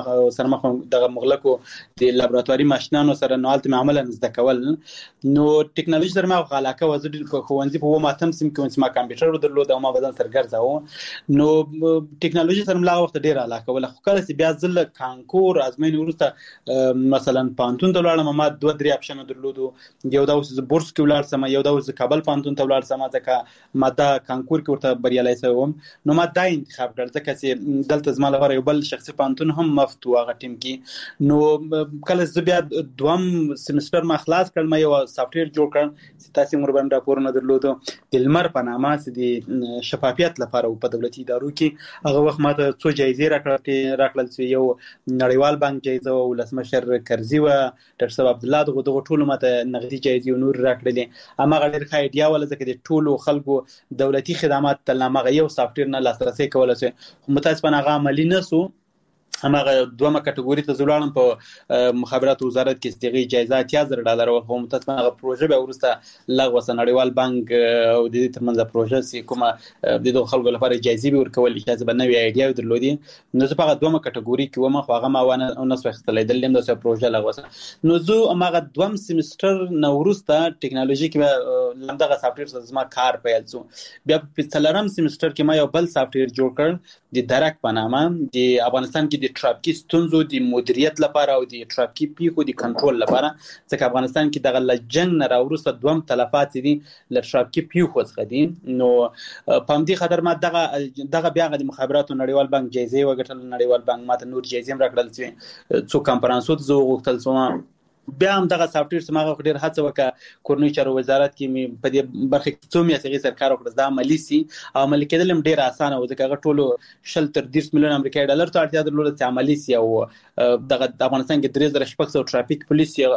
دغه مغلقو د لابراتواري ماشینانو سره نو هلته مې عملا زده کول. نو ټکنالوژي سره ما علاقه وه. زه په ښوونځي په 8م صنف کې وم چې ما کمپیوټر درلود او ما به ځان سره ګرځاوه. نو ټکنالوژي سره مې هغه وخت ډېره علاقه وله. خو کله چې بیا زه له کانکور ازموینې وروسته مثلا پوهنتون ته ولاړم، ما 2-3 اپشنه درلودو. یو دا اوس زه بورس کې ولاړ سم، یو دا اوس کابل پوهنتون ته ولاړ سم، ځکه ما دا کانکور کې ورته بریالی شوی وم. نو ما دا انتخاب کړ ځکه چې دلته زما لپاره یو بل شخصي پوهنتون هم مفت و هغه ټیم کې. نو کله زه بیا 2م سیمسټر ما خلاص کړ، ما یو سافټویر جوړ کړ چې تاسې مور باندې راپورونه درلودو د لمر په نامه چې د شفافیت لپاره په دولتي ادارو کې. هغه وخت ما ته 2 جایزې راکړل چې یو نړیوال بانک جایزه او ولسمشر کرزي و ډاکټر صاحب عبدالله. دغه ټولو ماته نغدي جایزې او نور راکړلې. هماغه ډېر ښه ایډیا وله ځکه د ټولو خلکو دولتي خدمات ته هماغه یو سافټویر نه لاسرسی کولی شي. خو متاسفانه هغه عملي نه سو. هماغه 2مه کټګوري ته ولاړم په مخابراتو وزارت کې. دغه جایزه $80,000 و. خو متاسفانه هغه پروژه به وروسته لغوه شوه. نړیوال بانک او د دې ترمنځ پروژه چې کومه د دغو خلکو لپاره جایزې به ورکول چې به نوې ایډیا درلودې. نو زه په هغه 2مه کټګوري کې وم، خو هغه ما ونه سو اخیستلی. دلته هم داسې پروژه لغوه شوه. نو زه هماغه 2م سیمسټر نه وروسته ټکنالوژي کې به همدغه سافټویر سره زما کار پیل شو. بیا په 4م سیمسټر کې ما یو بل سافټویر جوړ کړ د درک په نامه. د افغانستان کې د ټرافیکي ستونزو د مدیریت لپاره او د ټرافیکي پیښو د کنټرول لپاره، ځکه افغانستان کې دغه له جنګ نه راوروسته 2م تلفات دي له ټرافیکي پیښو څخه دي. نو په همدې خاطر ما دغه بیا د مخابراتو نړیوال بانک جایزې وګټل. نړیوال بانک ما ته نور جایزې هم راکړل چې څو کنفرانسو ته زه وغوښتل شوم. بیا هم دغه سافټویر سم هغه ډېر هڅه وکړه. کورنۍ چارو وزارت کې مې په دې برخه کې څو میاشتې هغې سره کار وکړ دا عملي سي. او عملي کېدل هم ډېر اسانه و ځکه هغه ټولو 20-30 میلیون امریکایي ډالر ته اړتیا درلوده چې عملي سي. او دغه افغانستان کې 3600 ټرافیک پولیس او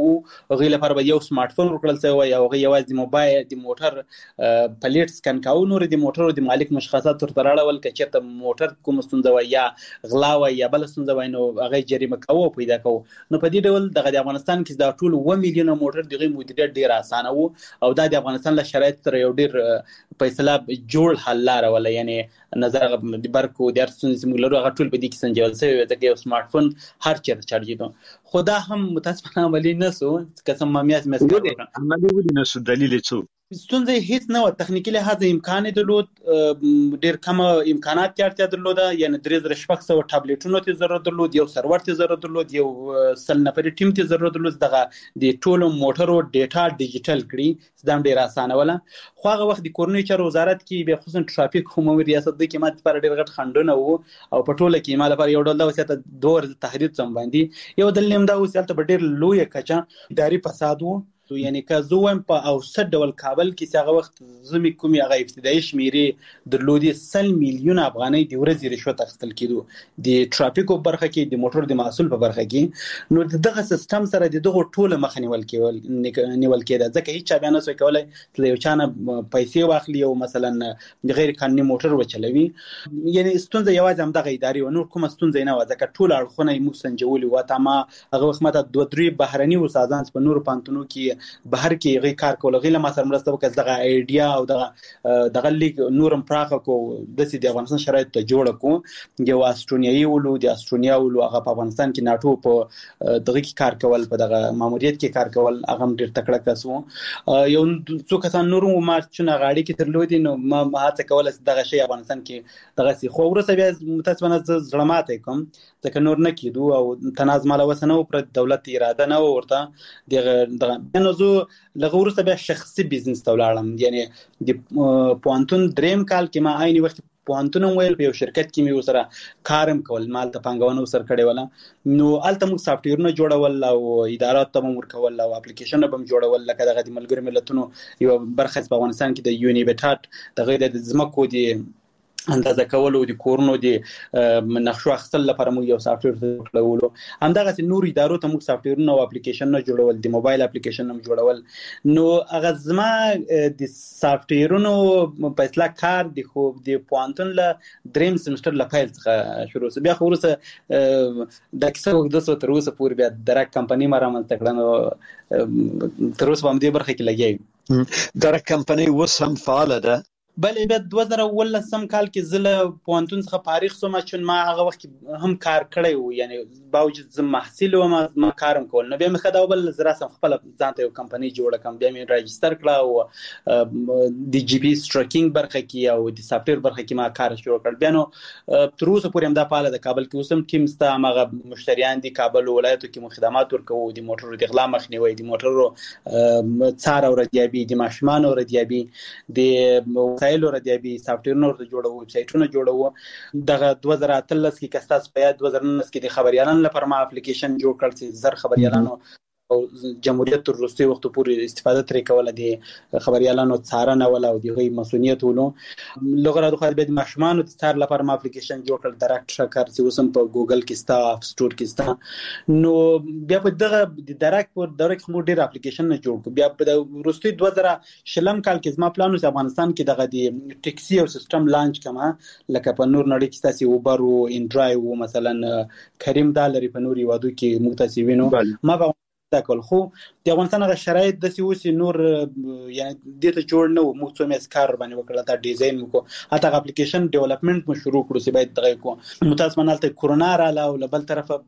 هغې لپاره به یو سمارټ فون ورکړل شوی وای او هغې یوازې د موبایل د موټر پلیټ سکن کاوه. نور د موټرو د مالک مشخصات ورته راړول. که چېرته موټر کومه ستونزه وای یا غلا وای یا بله ستونزه وای نو هغه جریمه کوو او پیدا کوو. نو په دې ډول دغه د افغانستان کې دا ټول 1 میلیون موټر دغه مدیریت ډیر اسانه وو او دا د افغانستان له شرایط سره یو ډیر فیصله جوړ حل لار ولا یعنی نظر د برکو د ارسون سیمو لرو هغه ټول په دې کې سنجول شوی ځکه یو سمارټ فون هر چیرته چارجیدو. خدا هم متاسفانه عملی نه سو قسم ما میاس مسکو عملی ودی نه سو دلیل څه ستونزه هیڅ نه و، تخنیکی لحاظ امکان درلود، ډیر کم امکانات ته اړتیا درلوده، یعنی 3600 ټابلیټونو ته ضرورت درلود، یو سرور ته ضرورت درلود، یو 100 نفري ټیم ته ضرورت درلود، دغه د ټولو موټرو ډیټا ډیجیټل کړي، دا ډیر اسانه ولا. خو هغه وخت د کورنۍ چارو وزارت کې به خصوصا ټرافیک عمومي ریاست د کې ماته پر ډیر غټ خندونه وو، او په ټوله کې مال لپاره یو ډول د وسیته دور تحریر څم باندې یو دلیل هم دا وسیته په ډیر لوی کچا اداري فساد وو. یعنی که زوم په اوسط ډول کابل کې هغه وخت زمي کومي هغه ابتدایي شمیرې درلودي 100 میلیون افغانۍ د ورځې رشوت اخیستل کېدو د ټرافیکو برخه کې، د موټر د محصول په برخه کې. نو دغه سیستم سره دغه ټوله مخ نیول کېده، ځکه هیڅ بیا نه سوی کولای چې یو چانه پیسې واخلي او مثلا غیر قانوني موټر وچلوي. یعنی ستونزه یوازې هم دغه اداري او نور کومه ستونزه نه و، ځکه ټول اړخونه یې موږ سنجولي و. تمه هغه وخت ماته 2-3 بهرني استادان په نور پانتونو کې بهر کې غي کار کول، غي له ما سره مرسته وکړه، دغه ایډیا او دغه لیک نورم پراخه کو د سې د افغانستان شرایط ته جوړ کو. یو استرونیایي ولو د استرونیا ولو هغه په افغانستان کې ناتو په دغه کې کار کول، په دغه ماموریت کې کار کول، هغه ډیر تکړه کس وو. یو څو کسان نور ما چې غاړي کې ترلودي، نو ما هڅه کوله دغه شی افغانستان کې دغه سي خو ورسره بیا متاسفانه ظلمات کوم، ځکه نور نه کیدو او تناز مال وسنه او پر دولت اراده نه ورته دغه نو لغه ورسته بیا شخصي بزنس ته ولاړم. یعنی د پوانتون دریم کال کې ما عین وخت پوانتون ویل په یو شرکت کې مې وسره کارم کول، مال ته پنګونه وسر کړي ولا. نو الته موږ سافټویرونه جوړول او ادارات ته موږ ورکول او اپلیکیشن به جوړول، لکه دغه د ملګری ملتونو یو برخه په افغانستان کې د یونیبټات دغه د زمکو دی اندازه کول او د کورونو د نقشو اخیستل لپاره موږ یو سافټویر جوړولو. همدغه نور ادارو ته موږ سافټویرونه او اپلیکیشنونه جوړول، د موبایل اپلیکیشن هم جوړول. نو هغه زما د سافټویرونو په اصطلاح کار د خو د پوانتون له دریم سمستر له پیل څخه شروع سو. بیا خو ورسره د کیسه وګدسو تر اوسه پورې بیا درک کمپنی ما رامنځته کړه، نو تر اوسه په دې برخه کې لګیږم. درک کمپنی اوس هم فعال ده؟ بلې بیا 2019 کال کې زله پوانتون څخه فارغ شوم، چې ما هغه وخت هم کار کړی وو، یعنی باوجود زم محصل و ما کارم کول. نو بیا مې خدای بل زرا سم خپل ځان ته یو کمپنی جوړ کړم، بیا مې راجستر کړه او د جی پی اس ټریکینګ برخه کې او د سافټویر برخه کې ما کار شروع کړ. بیا نو تر اوسه پورې هم دا پاله د کابل کې اوسم ټیم ستا هغه مشتریان دي کابل ولایتو کې خدمات ورکوو، د موټرو د غلا مخنیوي، د موټرو څار او ردیابي، د ماشومان او ردیابي، د وسایل او ردیابي، سافټویر نور جوړوو، ویب سایټونه جوړوو. دغه 2013 کې کستاس په 2019 کې د خبريالانو لپاره ما اپلیکیشن جوړ کړ چې زر خبريالانو او جمهوریت تر وروستي وخت پورې استفاده ترې کوله، د خبريالانو څارنه ولا او دغه مسؤلیت ولو. لغره د خدای د ماشومان د څار لپاره ما اپلیکیشن جوړ کړ، ډایرکټ شکر چې وسم په ګوګل کې ستا، اپ سٹور کې ستا. نو بیا په دغه د ډایرکټ پر ډایرکټ مو ډیر اپلیکیشن نه جوړ کړ. بیا په وروستي 2000 کال کې زما پلان و چې افغانستان کې دغه د ټیکسي او سیستم لانچ کما، لکه په نور نړۍ کې تاسو اوبر او ان ډرایو او مثلا کریم دالر په نوري وادو کې مختصي وینو. ما به تاکل خو د افغانستان غو شرایط د سیوسی نور یعنی دته جوړ نه و، موږ څو مې کار باندې وکړه، دا ډیزاین وکړو، حتی اپلیکیشن ډیولپمنٹ مو شروع کړو چې باید دغه کو. متاسفانه ته کورونا رااله او بل طرفه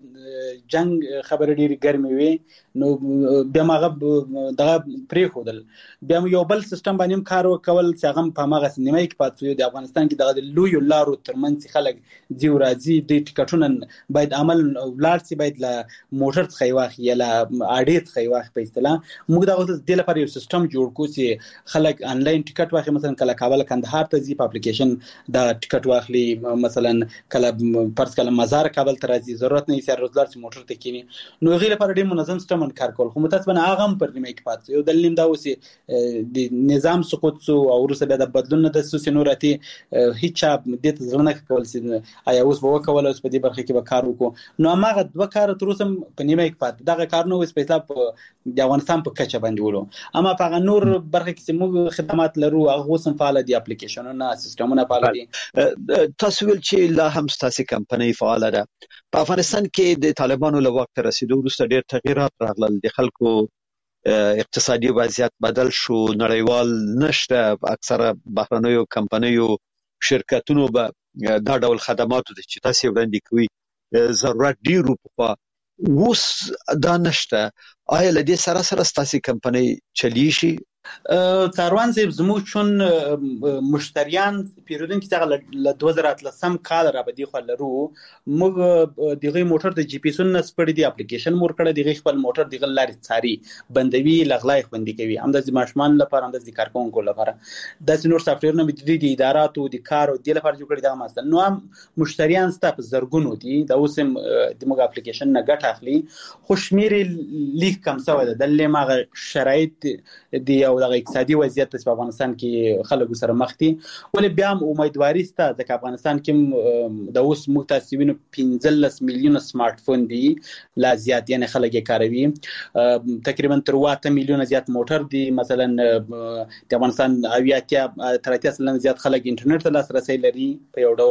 جنگ خبر ډیری ګرمي وي، نو بیا ماغه دغه پرې خودل. بیا یو بل سیستم باندې کار وکول چې هغه په ماغه سینمای کې پاتې د افغانستان کې دغه لوی لارو ترمنځ خلک دی راځي، د ټیکټونه باید عمل ولار سي، باید ل موټر څخه واخی یا ل اډیت څخه واخی په اصطلاح. موږ دغه د لپاره یو سیستم جوړ کو چې خلک انلاین ټیکټ واخی، مثلا کله کابل کندهار ته ځي په اپلیکیشن دا ټیکټ واخلي، مثلا کله پرس کله مزار کابل ته راځي، ضرورت نه یې روزګار چې موټر ته کینی. نو غیر لپاره ډیر منظم سیستم کار کول. خو متاسفانه هغه هم پر نیمه کې پاتې یو دلیل دا اوسې د نظام سقوط سو او ورسره بیا د بدلون د سوسي نوراتي هیڅ د ځلنه کول چې آیا اوس به وکول، اوس په دې برخه کې به کار وکړو. نو هغه دوه کار تر اوسه په نیمه کې پاتې، دغه کار نو اوس په اصطلاح د افغانستان په کچه باندې ولو. اما په نور برخه کې چې موږ خدمات لرو هغه اوس هم فعال دي، اپلیکیشنونه سیستمونه فعال دي. تاسو ویل چې لا هم ستاسو کمپنۍ فعال ده. په افغانستان کې د طالبانو له وخت رسیدو وروسته ډېر تغیرات راغلل، د خلکو اقتصادي وضعیت بدل شو، نړیوال نشته، اکثره بهرنیو کمپنیو شرکتونو به دا ډول خدماتو چې تاسو وړاندې کوي ضرورت ډیرو په اوس دا نشته. آیا لدې سره سره ستاسو کمپنۍ چلی شي څاروان صاحب زموږ چون مشتریان پیرودونکو څنګه ل 2013 کال را بدی خو لرو موږ دغه موټر د جی پی اس نس پړې دی اپلیکیشن مور کړه دغه خپل موټر دغه لاري څاري بندوي لغلای خوندې کوي هم د ماشمان لپاره هم د کارکونکو لپاره د سينور سافټویر نه د اداراتو د کار او د لپاره جوړ کړی دا ماست نو هم مشتریان ستاسو زرګونو دي دا اوسم د موږ اپلیکیشن نه ګټ اخلي خوشمیر لیک کم سوال د لمغه شرایط دی او د اقتصادي وضعیت په افغانستان کې خلکو سره مخ دي ولې بیا هم امیدواري ست د افغانستان کې د اوس متاسبینو 15 میلیون سمارټ فون دي لا زیات یعنی خلک یې کاروي تقریبا تر 8 میلیون زیات موټر دي مثلا د افغانستان اویاتیا تر 30% زیات خلک انټرنیټ ته لاسرسي لري په یو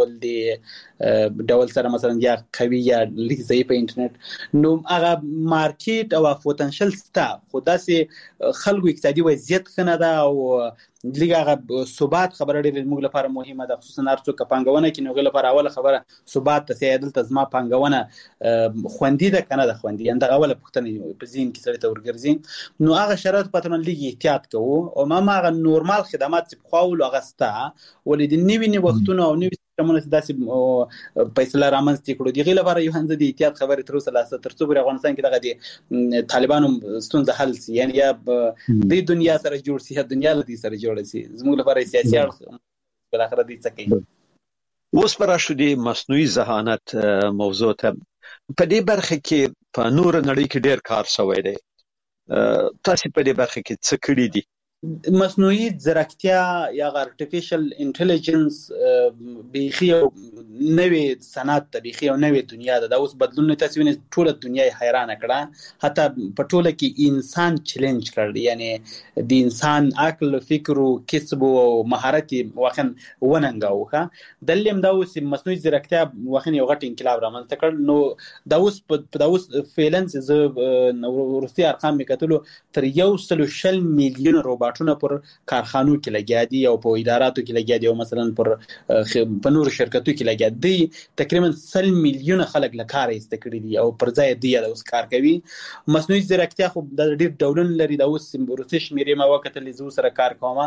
ډول سره مثلا یا قوي یا لیک ضعیف انټرنیټ نو هغه مارکیټ او پوتنشل ستا خداسي خلکو اقتصادي وضعیت خنه ده او لږه ثبات خبره ډېر موږ لپاره مهمه ده خصوصا هرڅو کپانګونه کې نو غل لپاره اوله خبره ثبات ته سیادل تزما پانګونه خوندې ده کنه ده خوندې انده اوله پښتنه په زین کې سره تورګرځي نو هغه شرط پاتون لږه احتیاط کوو او ما هغه نورمال خدمات چې خواول غستا ولې د نیوی وختونو او نیوی کومه داسې فیصله رامنځته کړو دی غیله لپاره یو هنځ د احتیاط خبره تر اوسه لاسه تر څو پر افغانستان کې دغه دي طالبانو ستونزه حل سي یعنی یا د دنیا سره جوړ سي دنیا له دې سره جوړ سي زموږ لپاره سیاسي اړخ بل اخر دي څه کوي اوس پر شو دي مصنوعي ذهانت موضوع ته په دې برخه کې په نور نړۍ کې ډېر کار شوی دی تاسو په دې برخه کې څه کړی دي مصنوعي ځیرکتیا یا ارتفیشل انټيليجنس بيخي نوې صنعت ته بيخي او نوې دنیا ده دا اوس بدلون تاسو وینئ ټول دنیا حیرانه کړه حتی په ټوله کې انسان چیلنج کړ یعنی د انسان عقل فکر او کسب او مهارت واخن وننګاوه دلیم دا اوس مصنوعي ځیرکتیا واخن یو غټ انقلاب رامنځته کړ نو دا اوس فیلنس ز روسي ارقام میکتلو تر 140 میلیون روباټونه پر کارخانو کې لګیا دي او په اداراتو کې لګیا دي او مثلا په نور شرکتو کې لګیا دي تقریبا 100 میلیون خلک له کار ایست کړی دي او پر ځای دی د اوس کار کوي مصنوعي ځیرکتیا خو د ډېر ډولونو لري د اوس روسي شمیرې ما وکتل زو سره کار کومه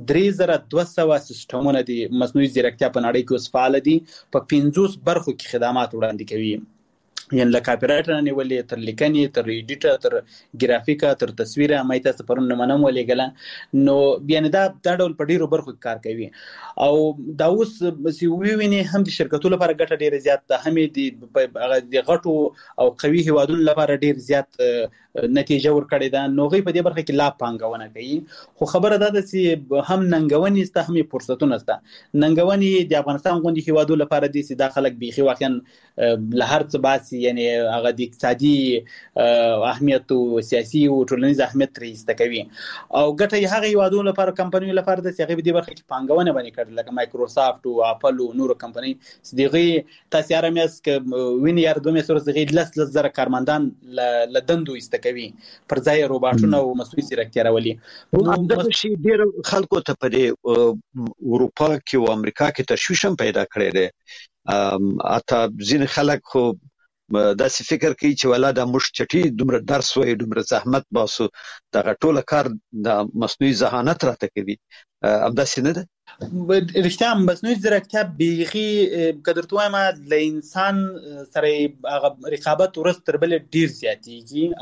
3200 سیستمونه دي مصنوعي ځیرکتیا په نړۍ کې اوس فعال دي په 50 برخو کې خدمات وړاندې کوي یعنی له کاپی رائټر نه ولې تر لیکنې تر ایډیټر تر ګرافیکا تر تصویر مې تاسو پرون منم ولېګل نو بیا نه دا ډول په ډیرو برخو کار کوي او دا اوس سی ویني هم د شرکتونو لپاره ګټه ډیره زیات ده هم د غټو او قوي هوادونو لپاره ډیر زیات نتیجه ورکړې ده نو غي په دې برخه کې لا پانګونه کوي خو خبره ده چې هم ننګونی است هم فرصتونه است ننګونی د افغانستان غونډې هوادو لپاره دي چې داخلك بيخي واقعا له هر څه باسي یعنی هغه د اقتصادي اهمیت او سیاسي او ټولنیز اهمیت رئیسته کوي او ګټه هغه هوادو لپاره کمپنیو لپاره د سیغه دې برخه کې پانګونه باندې کړل لکه مایکروسافت او اپل او نورو کمپنی دغه تاسو ارمیاس ک ویني یار دومره سره زغې لزر کارمندان لدندو استکوي پر ځای روباټونه او مصنوعي ځیرکتیا راولي دا شی ډیر خلکو ته په اروپا کې او امریکا کې تشویش پیدا کړی دی اته ځین خلک خو دا څه فکر کوي چې ولاده مش چټي دومره درس وای دومره زحمت باسو دا ټوله کار د مصنوعي ذهانت راته کوي ابدا سینه ده رښتیا مصنوعي ځیرکتیا بيخي قدرتوای ما ل انسان سره هغه رقابت ورست تر بل ډیر زیاتیږي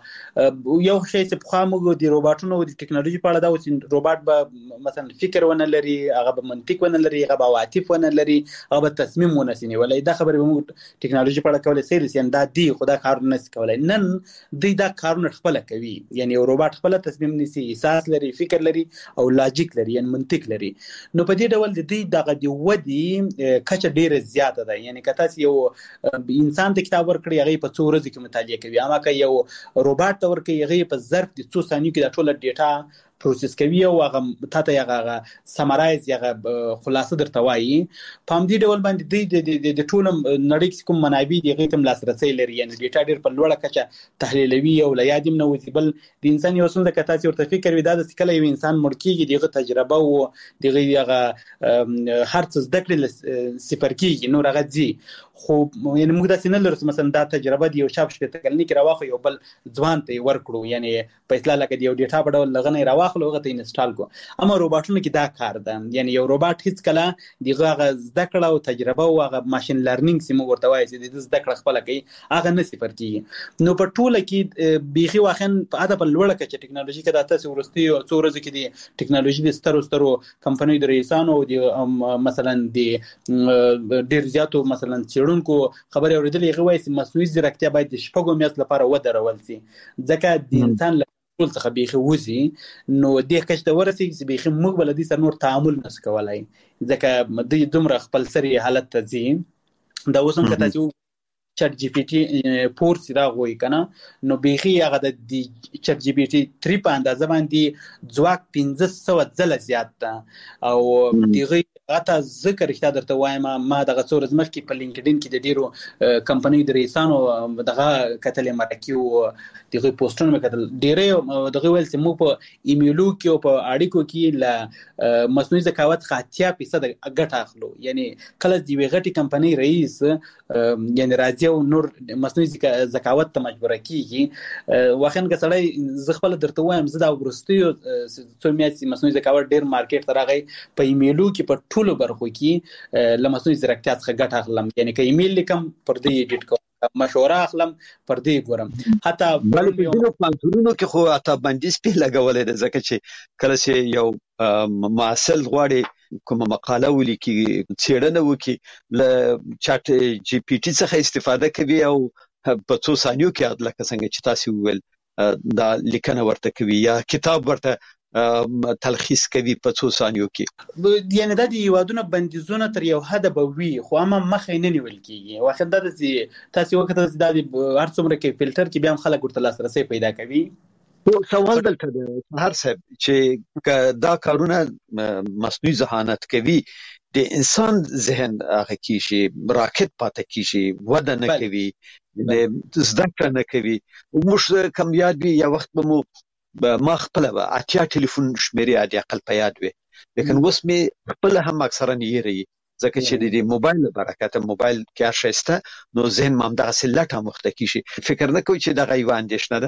او یو شی چې په خامو د روباټونو او د ټکنالوژي په اړه دا اوس روباټ به مثلا فکر ونه لري هغه به منطق ونه لري هغه به عاطف ونه لري هغه به تصمیم ونه سینی ولې دا خبره به موږ ټکنالوژي په اړه کولای سي چې دا دی خدا کار نه کولای نن دی دا کارونه خپل کوي یعنی روباټ خپل تصمیم نیسي احساس لري فکر لري او لاجیک لري یعنی منطق لري نو په دې ډول د دې دغه دی ودی کچه ډیره زیاته ده یعنی کته یو انسان د کتاب ورکړي هغه په څو ورځې کې مطالعه کوي اما که یو روباټ ته ورکړي هغه په ظرف د 2 ثانیو کې د ټوله ډیټا پروسس کوي او هغه ته هغه سمرایز هغه خلاصه درته وایي په دې ډول باندې د ټول نړۍ کوم منابع دي هغه تم لاسرسي لري یعنی ډیټا ډیر په لوړه کچه تحلیلوي او لیادم نو بل د انسان یو څنګه کته ورته فکر وي دا د کله یو انسان مړ کیږي دغه تجربه او دغه هر څه زده کړل صفر کیږي نو راغځي خو یعنی موږ د سینل رس مثلا دا تجربه دی یو شاب شپته کلنی کې راوخه یو بل ځوان ته ورکړو یعنی په اصطلاح کې یو ډیټا په ډول لغنه راوخه واخلو هغه ته انسټال کو. اما روباټونو کې دا کار ده، یعنی یو روباټ هیڅ کله دغه زده کړه او تجربه او هغه ماشين لرنینګ سیمه ورته وایي چې د زده کړه خپل کوي هغه نه صفر کیږي. نو په ټوله کې بيخي واخن په اده په لوړه کې ټکنالوژي کې د تاسو ورستي او څورز کې د ټکنالوژي د سترو کمپنیو د رئیسانو او د مثلا د ډیر زیاتو مثلا چېرونکو خبري اوریدلې هغه وایي چې مصنوعي ځیرکتیا باید د شپږو میاشتو لپاره ودرول شي ځکه د انسان ټول څخه بيخي وزي. نو د کښته ورسېږي چې بيخي موږ بل دي سره نور تعامل نس کولای ځکه د دومره خپل سری حالت ته ځي. دا اوس هم کته چې چټ جی پی ټي 4 سره غوي کنه نو بيخي هغه د چټ جی پی ټي 3 په اندازه باندې ځواک 1500 ځله زیات ده او دغه اته ذکر اختیار درته وایم ما دغه څور زمخ کې په لینکډین کې د ډیرو کمپنی د رئیسانو دغه کتل مرکیو دغه پوسټونه مکتل ډیره دغه ویل چې مو په ایمیلو کې او په اړیکو کې ل مصنوعي ذکاوت 80% ګټه اخلو. یعنی کله دی ویغټي کمپنی رئیس یعنی راځي او نور مصنوعي ذکاوت ته مجبور کیږي واخن کسړی ز خپل درته وایم زه دا ورستیو څومره مصنوعي ذکاوت ډیر مارکیټ ترغی په ایمیلو کې په ټولو برخو کې لمصنوعي ځیرکتیا څخه ګټه اخلم. یعنی که ایمیل لیکم پر دې ایډیټ کوم مشوره اخلم پر دې ګورم. حتی بل په پلانونو کې خو اته باندې سپې لګولې ده ځکه چې کله چې یو معاصل غواړي کوم مقاله ولیکي څېړنه وکي ل چات جی پی ټي څخه استفاده کوي او په څو ثانیو کې لکه څنګه چې تاسو ویل دا لیکنه ورته کوي یا کتاب ورته تلخیص کوي په څو ثانیو کې. یعنی د یوادونه بندیزونه تر یو حد به وي خو ما مخې نه نیول کیږي. واخد د تاسو وخت د هر څومره کې فلټر کې بیا هم خلک ورته لاسرسي پیدا کوي. سوال دلته د هر څه چې دا کارونه مصنوعي ذهانت کوي د انسان ذهن هغه کیږي راکټ پاتې کیږي وده نه کوي د زده کړه نه کوي. موږ کم یاد وي یا وخت به مو ما خپل اتیا ټلیفون شمیرې عادي عقل په یاد وي لیکن اوس می خپل هم اکثرا یې ری ځکه چې د موبایل برکت موبایل کې ارشسته نو ذهن مام دغه سلټه مختکی شي. فکر نه کوي چې دغه یو اندیشنه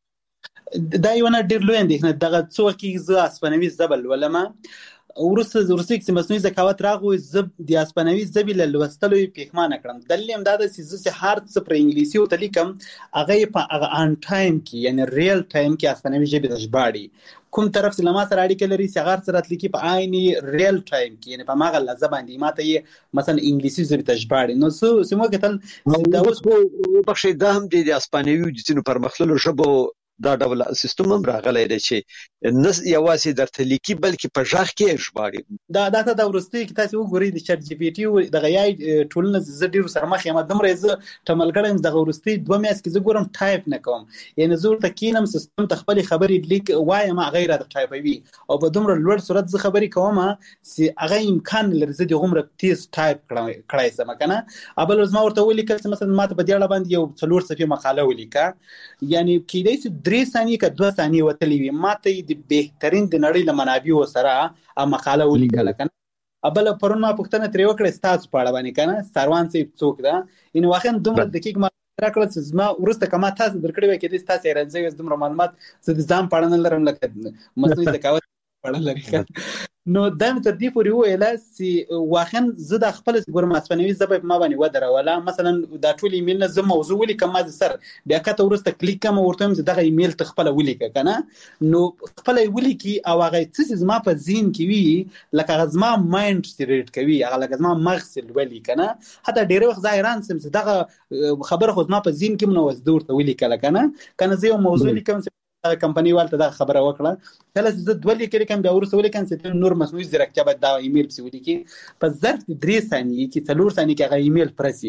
ده دا یو نه ډیر لوی اندیشنه دغه څوک کې ز اسپنوي زبل ولما ورسته چې مصنوعي ذکاوت راغوي زب د اسپنوي زبل لوستلو پیښمانه کړم. دلیم دا د سیزه هر څه پر انګلیسي او تلیکم هغه په ان ټایم کې یعنی ریل ټایم کې اسپنوي ژبه د ژباړي کوم طرف لما سره اړیکه لري صغار سره تلکی په عیني ریل ټایم کې یعنی په ماغه لزه باندې ماته یې مثلا انګلیسي ژبه ته ژباړي نو سمو کتل دا اوس په بخښه د هم د اسپنوي د څینو پر مخلو ژبه دا ډول سیستم هم راغلی دی چې نس یوازې درته لیکي بلکې په ژغ کې ژباړي. دا د ورستي کې تاسو وګورئ د چټ جی پی ټي او د غیای ټولنه ز ډیرو سره مخ یم دمر ز تملګړم د ورستي 2 میاشتې کې زه ګورم ټایپ نه کوم یعنی زه ته کینم سیستم ته خپل خبرې لیک وایم غیر د ټایپوي او په دومره لوړ صورت ز خبرې کوم چې هغه امکان لري چې د عمر تیز ټایپ کړای سم کنه. ابل زما ورته ولیکل چې مثلا ماته په دیاله باندې یو څلور صفحه مقاله ولیکا یعنی کېدای 3 ثانیې که 2 ثانیې وتلی وي ماته د بهترین د نړۍ له منابعو سره مقاله ولیکل کنه. ابل پرون ما پوښتنه ترې وکړه ستاسو په اړه باندې کنه سروان سي څوک ده ان واخن دومره دقیق ما راکړل چې ما ورسته کما تاسو درکړی وای کې تاسو راځي دومره معلومات زه د ځان پړنل لرم لکه مصنوعي ذکاوت پړنل لري. نو دا مې تر دې پورې ویل چې واخن زه د خپل ګورم اسپنوي زبې ما باندې ودره ولا مثلا دا ټول ایمیل نه زه موضوع ولیکم ما سر بیا کته ورسته کلیک کوم ورته هم دغه ایمیل ته خپل ولیک کنه نو خپل ولیکي او هغه څه زما په ذهن کې وي لکه غزما مایند سټریټ کوي هغه لکه زما مغز ولی کنه حتی ډېر وخت ظاهران سم دغه خبره خو زما په ذهن کې منوز دور ته ولیکل کنه زه یو موضوع لیکم کمپنی والته دا خبره وکړه کله چې زه دوه لیکل کوم بیا ورسره ولیکم چې نور مصنوعي ځیرکتیا به دا ایمیل پسې ولیکي په ظرف 3 ثانیې کې 4 ثانیې کې هغه ایمیل پرسي.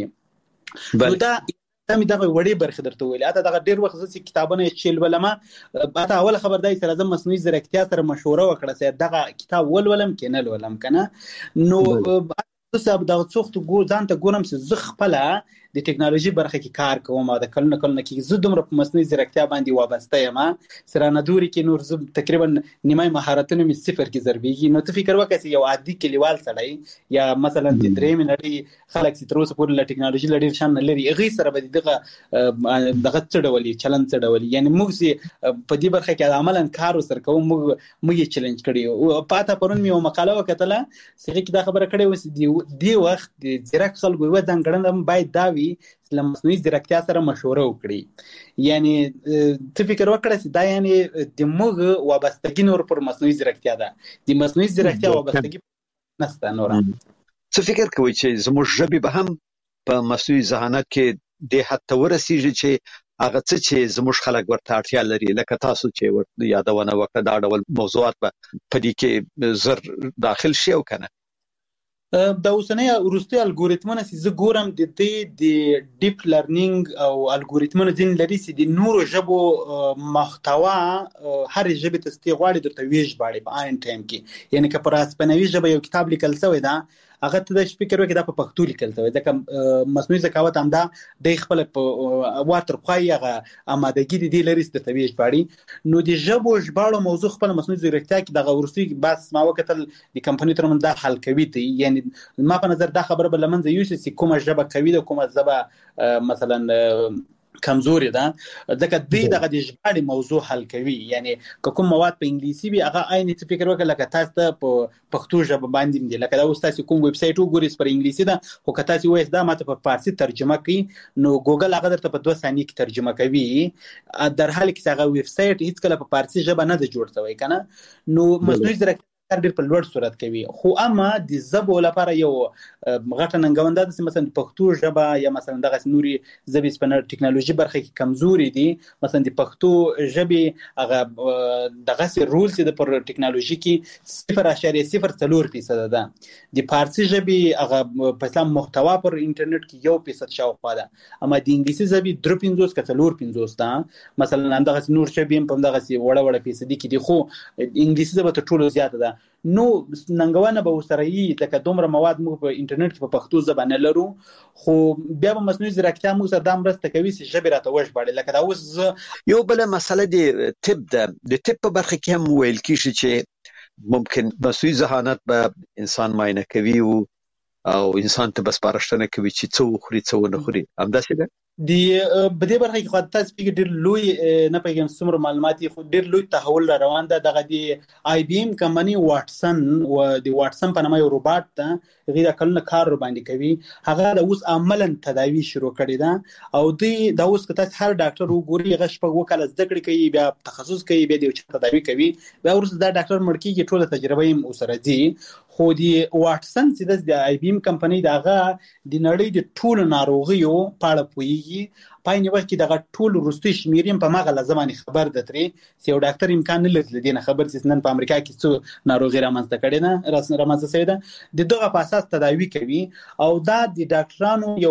نو دا مې دغه وړي برخه درته ویل اته دغه ډیر وخت چې کتابونه چیل ولما اته اول خبردای سره د مصنوعي ځیرکتیا سره مشوره وکړه چې دغه کتاب ولولم کې نه ولولم کنه. نو صاحب دا څوخت ځان ته ګورم چې زه خپل د ټیکنالوژي برخه کې کار کوم او د کلونه کې زه دومره په مصنوعي ځیرکتیا باندې وابسته یم سره ندوري کې نور زه تقریبا نیمه مهارتونه مې صفر کې ضربېږي. نو ته فکر وکړه یو عادي کلیوال سړی یا مثلا د درېمې نړۍ خلک چې تر اوسه پورې له ټیکنالوژي له ډېر شان نه لري هغې سره به دغه څه ډول چلند څه ډول یعنی موږ چې په دې برخه کې عملاً کار ورسره کوو موږ یې چیلنج کړي. پاته پرون مې یو مقاله وکتله هغې کې دا خبره کړې وه دې وخت د ځیرک خلکو یوه ځانګړنه باید دا وي چې له مصنوعي ځیرکتیا سره مشوره وکړي. یعنی ته فکر وکړه چې دا یعنی د موږ وابستګي نور پر مصنوعي ځیرکتیا ده د مصنوعي ځیرکتیا وابستګي نشته نوره. څه فکر کوئ چې زموږ ژبې به هم په مصنوعي ذهانت کې دې حد ته ورسیږي چې هغه څه چې زموږ خلک ورته اړتیا لري لکه تاسو چې ورته یادونه وکړه دا ډول موضوعات به په دې کې زر داخل شي او کنه؟ د اوسنۍ وروستي الګوریتمونه چې زه ګورم د دې د ډیپ لرنینګ او الګوریتمونه ځینې لري چې د نورو ژبو محتوا هرې ژبې ته ستې غواړي درته ویژباړي په عین ټایم کې. یعنی که پر هسپانوي ژبه یو کتاب لیکل شوی ده هغه ته د فکر وکړي دا په پښتو لیکل شوی ځکه مصنوعي ذکاوت همدا د خپل په واتر خوای هغه آمادګي دي لري چې د ویژباړي. نو د ژبو ژباړو موضوع خپل مصنوعي ځیرکتیا کې دغه وروستي بس ما وکتل د کمپنۍ ترمنځ دا حل کوي دي. یعنی ما په نظر دا خبره به لمنځه یوسي چې کومه ژبه کوي ده کومه ژبه مثلا کمزوري ده ځکه دې دغه د ژباړې موضوع حل کوي. یعنی که کوم مواد په انګلیسي وي هغه عین څه فکر وکړه لکه تاسو ته په پښتو ژبه باندې دي لکه دا اوس تاسو کوم ویب سایټ وګورئ پر انګلیسي ده خو که تاسو وایي دا ماته په فارسی ترجمه کړي نو ګوګل هغه درته په 2 ثانیې کې ترجمه کوي در حال کې هغه ویب سایټ هیڅ کله په فارسی ژبه نه ده جوړ شوی کنه. نو مصنوعي ځیرکتیا ډېر په لوړ صورت کوي خو اما د ژبو لپاره یو غټه ننګونده ده چې مثلا پښتو ژبه یا مثلا دغه نوري ژبې په ټیکنالوژي برخه کې کمزوري دي. مثلا د پښتو ژبې هغه دغه رول چې د پر ټیکنالوژي کې 0.04% ده. د فارسی ژبې هغه په اسلام محتوا پر انټرنیټ کې 1% شاوخوا ده اما د انګلیسي ژبې 3.50 که 4.50 ده. مثلا دغه نور ژبې په دغه وړه فیصدي کې دي خو انګلیسي ژبه تر ټولو زیاته ده. نو ننګونه به ورسره یي لکه دومره مواد موږ په انټرنیټ کې په پښتو ژبه نه لرو خو بیا به مصنوعي ځیرکتیا موږ سره دا مرسته کوي چې ژبې راته وژباړي. لکه دا اوس یو بله مسله د طب ده د طب په برخه کې هم ویل کېږي چې ممکن مصنوعي ذهانت به انسان معاینه کوي او انسان ته به سپارښتنه کوي چې څه وخوري څه ونه خوري همداسې ده؟ د بدې برخه کې خو تاسو پیګ ډېر لوی نه پیګم څومره معلومات خو ډېر لوی تحول را روان ده. دغه د آی بی ایم کمپنی واټسن او د واټسن په نامه یو روباټ ده غیر کلونه کار ور باندې کوي هغه د اوس عملاً تداوی شروع کړی ده او د اوس که تاسو هر ډاکټر وګوري هغه شپږ وکاله زده کړې کوي بیا تخصص کوي بیا د تداوی کوي بیا ورسره دا ډاکټر مړ کیږي ټوله تجربه یې اوسره دي. خو د واټسن چې د آی بی ایم کمپنی دغه د نړۍ د ټولو ناروغیو په اړه پوهیږي پاینې وخت کې دغه ټول وروستي شمیرې په مغه لزماني خبر ده ترې چې یو ډاکټر امکان نه لري دینه خبر چې نن په امریکا کې څو ناروغي رامنځته کړي نه رامنځته شوی ده د دغه په اساس تداوی کوي او دا د ډاکټرانو یو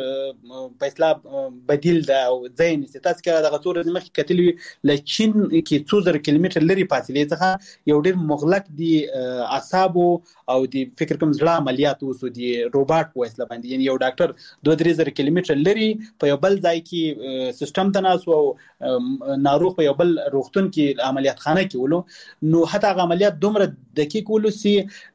غټ په اصطلاح بدیل ده او ځین چې تاسو کې دغه څور د مخ کتلی ل چین کې 2000 کیلومتر لري فاصله څخه یو ډیر مغلق دي اعصاب او د فکر کوم ځړه عملیات وسو دي روباټ په وسیله باندې یعنی یو ډاکټر 2000 کیلومتر لري په یو بل ځای کې سیستم تناسو او ناروغ په یو بل روغتون کې عملیات خانه کې ولو نو حتی هغه عملیات دومره دقیق ولو سي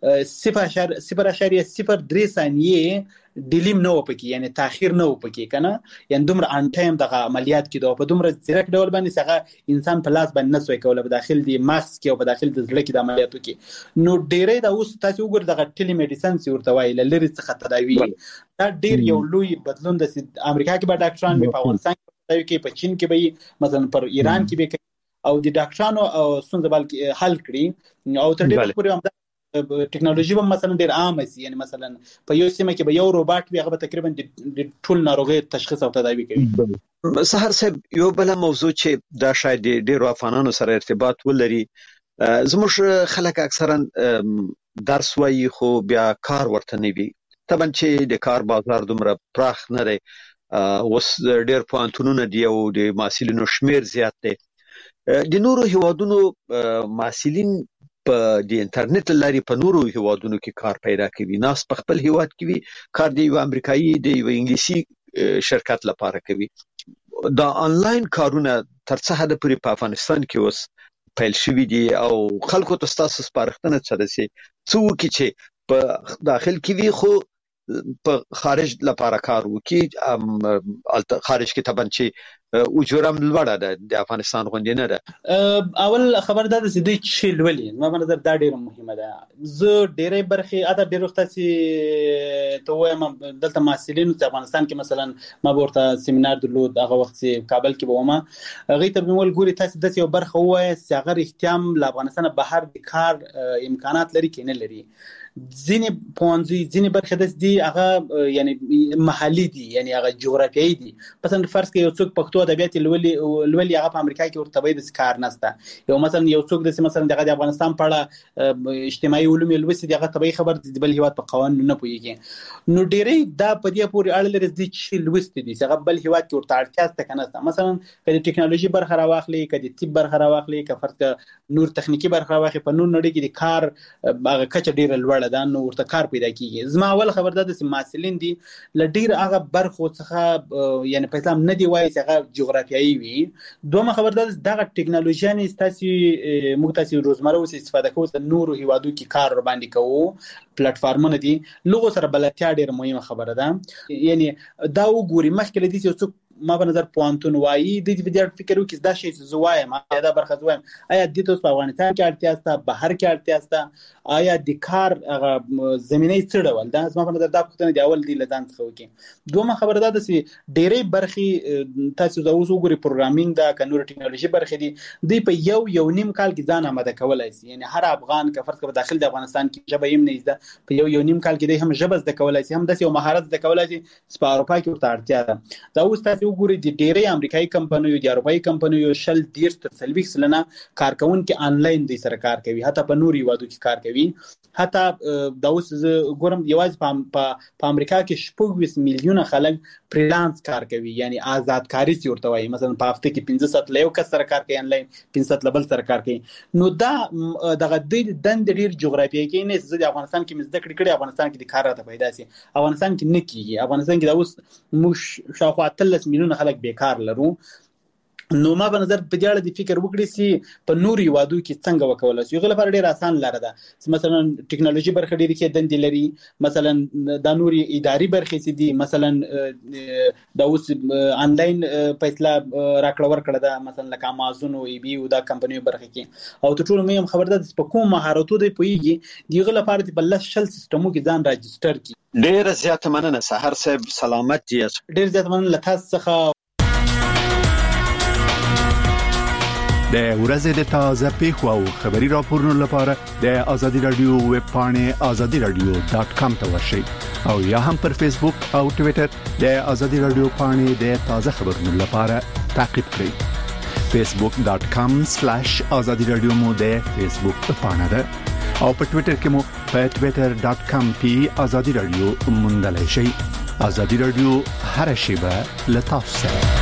0.03 ثانیه ډیلیم نه وپکی یعنی تاخير نه وپکی کنه یعنی دومره ان ټایم دغه عملیات کې دوه په دومره ځیرک ډول باندې څنګه انسان په لاس باندې نسوي کوله په داخل دی مغز کې او په داخل د زړه کې د عملیاتو کې نو ډیرې د اوس تاسو وګور دغه ټیلی میډیسن سی ورته وایي لری څخه تداوی دا ډیر یو لوی بدلون د امریکا کې به ډاکټران په افغانستان کې تداوی کوي په چین کې به مثلا پر ایران کې به او د ډاکټرانو او ستونزې بلکې حل کړي او تر ډیره پورې هم ټیکنالوژي به مثلا ډیر عام شي یعنی مثلا په یو سیمه کې به یو روباټ وي هغه تقریبا د ټول ناروغي تشخیص او تداوی کوي. سحر صاحب یو بل موضوع چې دا شاید ډیر افغانانو سره ارتباط ولري زموږ خلک اکثرا درس وایي خو بیا کار ورته نه وي طبعا چې د کار بازار دومره پراخ نه دی اوس ډیر پوهنتونونه دي او د محصلینو شمیر زیات دی د نورو هیوادونو محصلین په د انټرنیټ لاري په نورو هیوادونو کې کار پیدا کوي ناس په خپل هیواد کې وي کار دی یو امریکایي دی یو انګلیسي شرکت لپاره کوي. دا انلاین کارونه تر څه حد پورې په افغانستان کې اوس پیل شوي دي او خلکو ته ستاسو سپارښتنه څه ده چې څه وکړي چې په داخل کې وي خو په خارج لپاره کار وکړي. خارج کې طبعا چې اجورم لوړه ده د افغانستان غوندې نه ده. اول خبر ده چې دوی چې لولي ما په نظر دا ډیره مهمه ده. زه ډیره برخه اته ډیره وخت چې ته وایم دلته محصلین په افغانستان کې مثلا ما ورته سیمینار درلود هغه وخت چې کابل کې به ما غي ته بمول ګوري تاسو د یو برخه وای چې هغه احتیام له افغانستان بهر د کار امکانات لري کې نه لري. ځینې پونځي ځینې برخه د دې هغه یعنی محلي دي یعنی هغه جغرافیایي دي. مثلا فرض کې یو څوک پښتو ادبیات لولي هغه په امریکا کې ورته وایي د کار نشته. یو مثلا یو څوک د مثلا د افغانستان په اړه اجتماعي علوم لوسي دغه طبيعي خبر د بل هیواد په قوانینو نه پوهیږي. نو ډېرې دا په دې پورې اړه لري چې لوستي دي هغه بل هیواد کې ورته اړتیا ست کنه. مثلا کله ټکنالوژي برخه راواخلي کله طب برخه راواخلي کله فرض نور تخنیکی برخه راواخلي په نور نړۍ کې د کار هغه کچه ډېره لوړه ده نو ورته کار پیدا کیږي. زما اول خبر ده چې محصلین دي لډیر هغه برخو څخه یعنی په اسلام نه دی وایي چې هغه جغرافیایي وي. دومره خبر ده دغه ټکنالوژي ستاسو موږ تاسو روزمره اوس استفاده کوو نور هیوادو کې کار ور باندې کوو پلیټفارمونه دي لغو سره بلتیا ډیر مهمه خبره ده. یعنی دا وګوري مخکې لدی چې څوک ما په نظر پوانتون وایي د دې فکر وکړي دا شی چې زوایم دا برخه زوایم آیا د دې په افغانستان کې اړتیا سته بهر کې اړتیا سته آیا د کار زمينه څه ډول دا ما په نظر دا پوښتنه دی اول دی لدان څخه وکړي. دومره خبره ده چې ډېرې برخې تاسو د اوس وګوري پروګرامینګ دا کنور ټکنالوژي برخې دي په یو نیم کال کې ځان آماده کولای شي. یعنی هر افغان که فرض کړه داخل د افغانستان کې ژبه یې نه زده په یو نیم کال کې د هم ژبه زده کولای شي هم د یو مهارت زده کولای شي په اروپا کې ورته اړتیا ده. دا اوس تاسو وګورئ د ډېرې امریکایي کمپنیو د اروپایي کمپنیو شل ډیر تر 30 سلنه کارکونکو انلاین د سره کار کوي حتی په نوري وادو کې کار کوي. حتی دا اوس ګورم یوازې په امریکا کې 20 میلیونه خلک فریلانس کار کوي یعنی آزاد کاری ورته وایي. مثلا په هفته کې 15 ساعت له یو کس سره کار کوي انلاین 15 ساعت له بل سره کار کوي. نو دا دغه د دند ډیر جغرافیایي کې نه زه د افغانستان کې مزد کړی افغانستان کې د کار راته پیدا سي افغانستان کې نه کیږي. افغانستان کې دا اوس موږ شاوخوا 13 میلیونه خلک بیکار لرو. نو ما په نظر په دې اړه د فکر وکړي چې په نوري وادو کې څنګه وکولای شي. یو لپاره ډیر آسان لاره ده. مثلا ټکنالوژي برخه ډیر کې دند لري مثلا د نوري اداري برخه سي دي مثلا د اوس انلاین فیصله راکړه ورکړه ده مثلا لکه امازون او ای بي او دا کمپنیو برخه کې او ته ټول مې خبر ده په کوم مهارتو دی پويږي دیغه لپاره د بل شل سیستمو کې ځان راجستر کی. ډیر زیات مننه سحر صاحب سلامت دي. ډیر زیات مننه تاسو څخه. د ورځې د تازه پیښو او خبري راپورونو لپاره د ازادي رادیو ویب پاڼه azadiradio.com ته ورشئ او یا هم پر فیسبوک او ټوئیټر د ازادي رادیو پاڼه د تازه خبرونو لپاره تعقیب کړئ. facebook.com/azadiradio مو د فیسبوک پاڼه ده او په ټوئیټر کې مو په twitter.com/azadiradio موندلای شئ. ازادي رادیو هر شیبه له تاسو سره.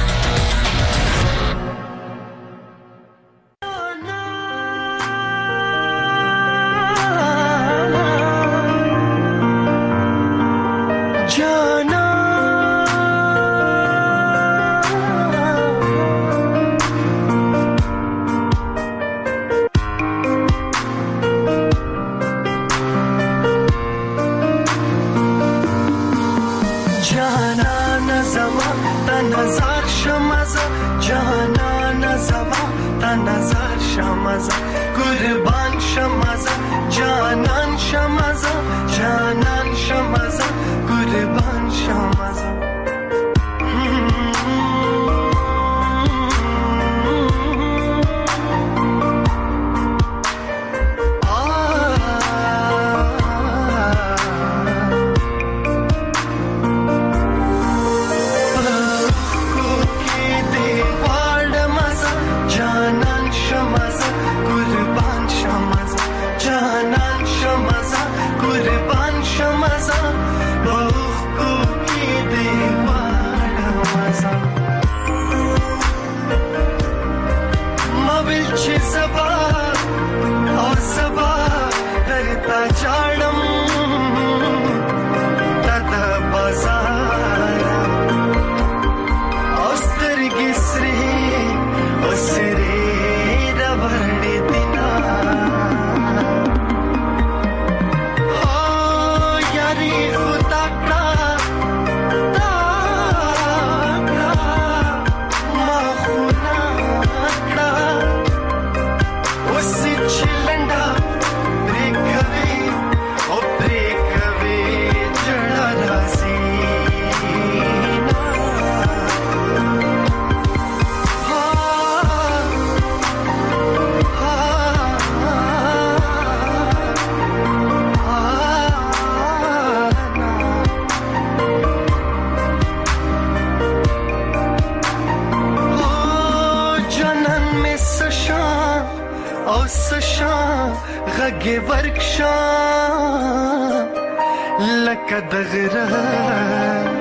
غږ ورکشا لکه د غره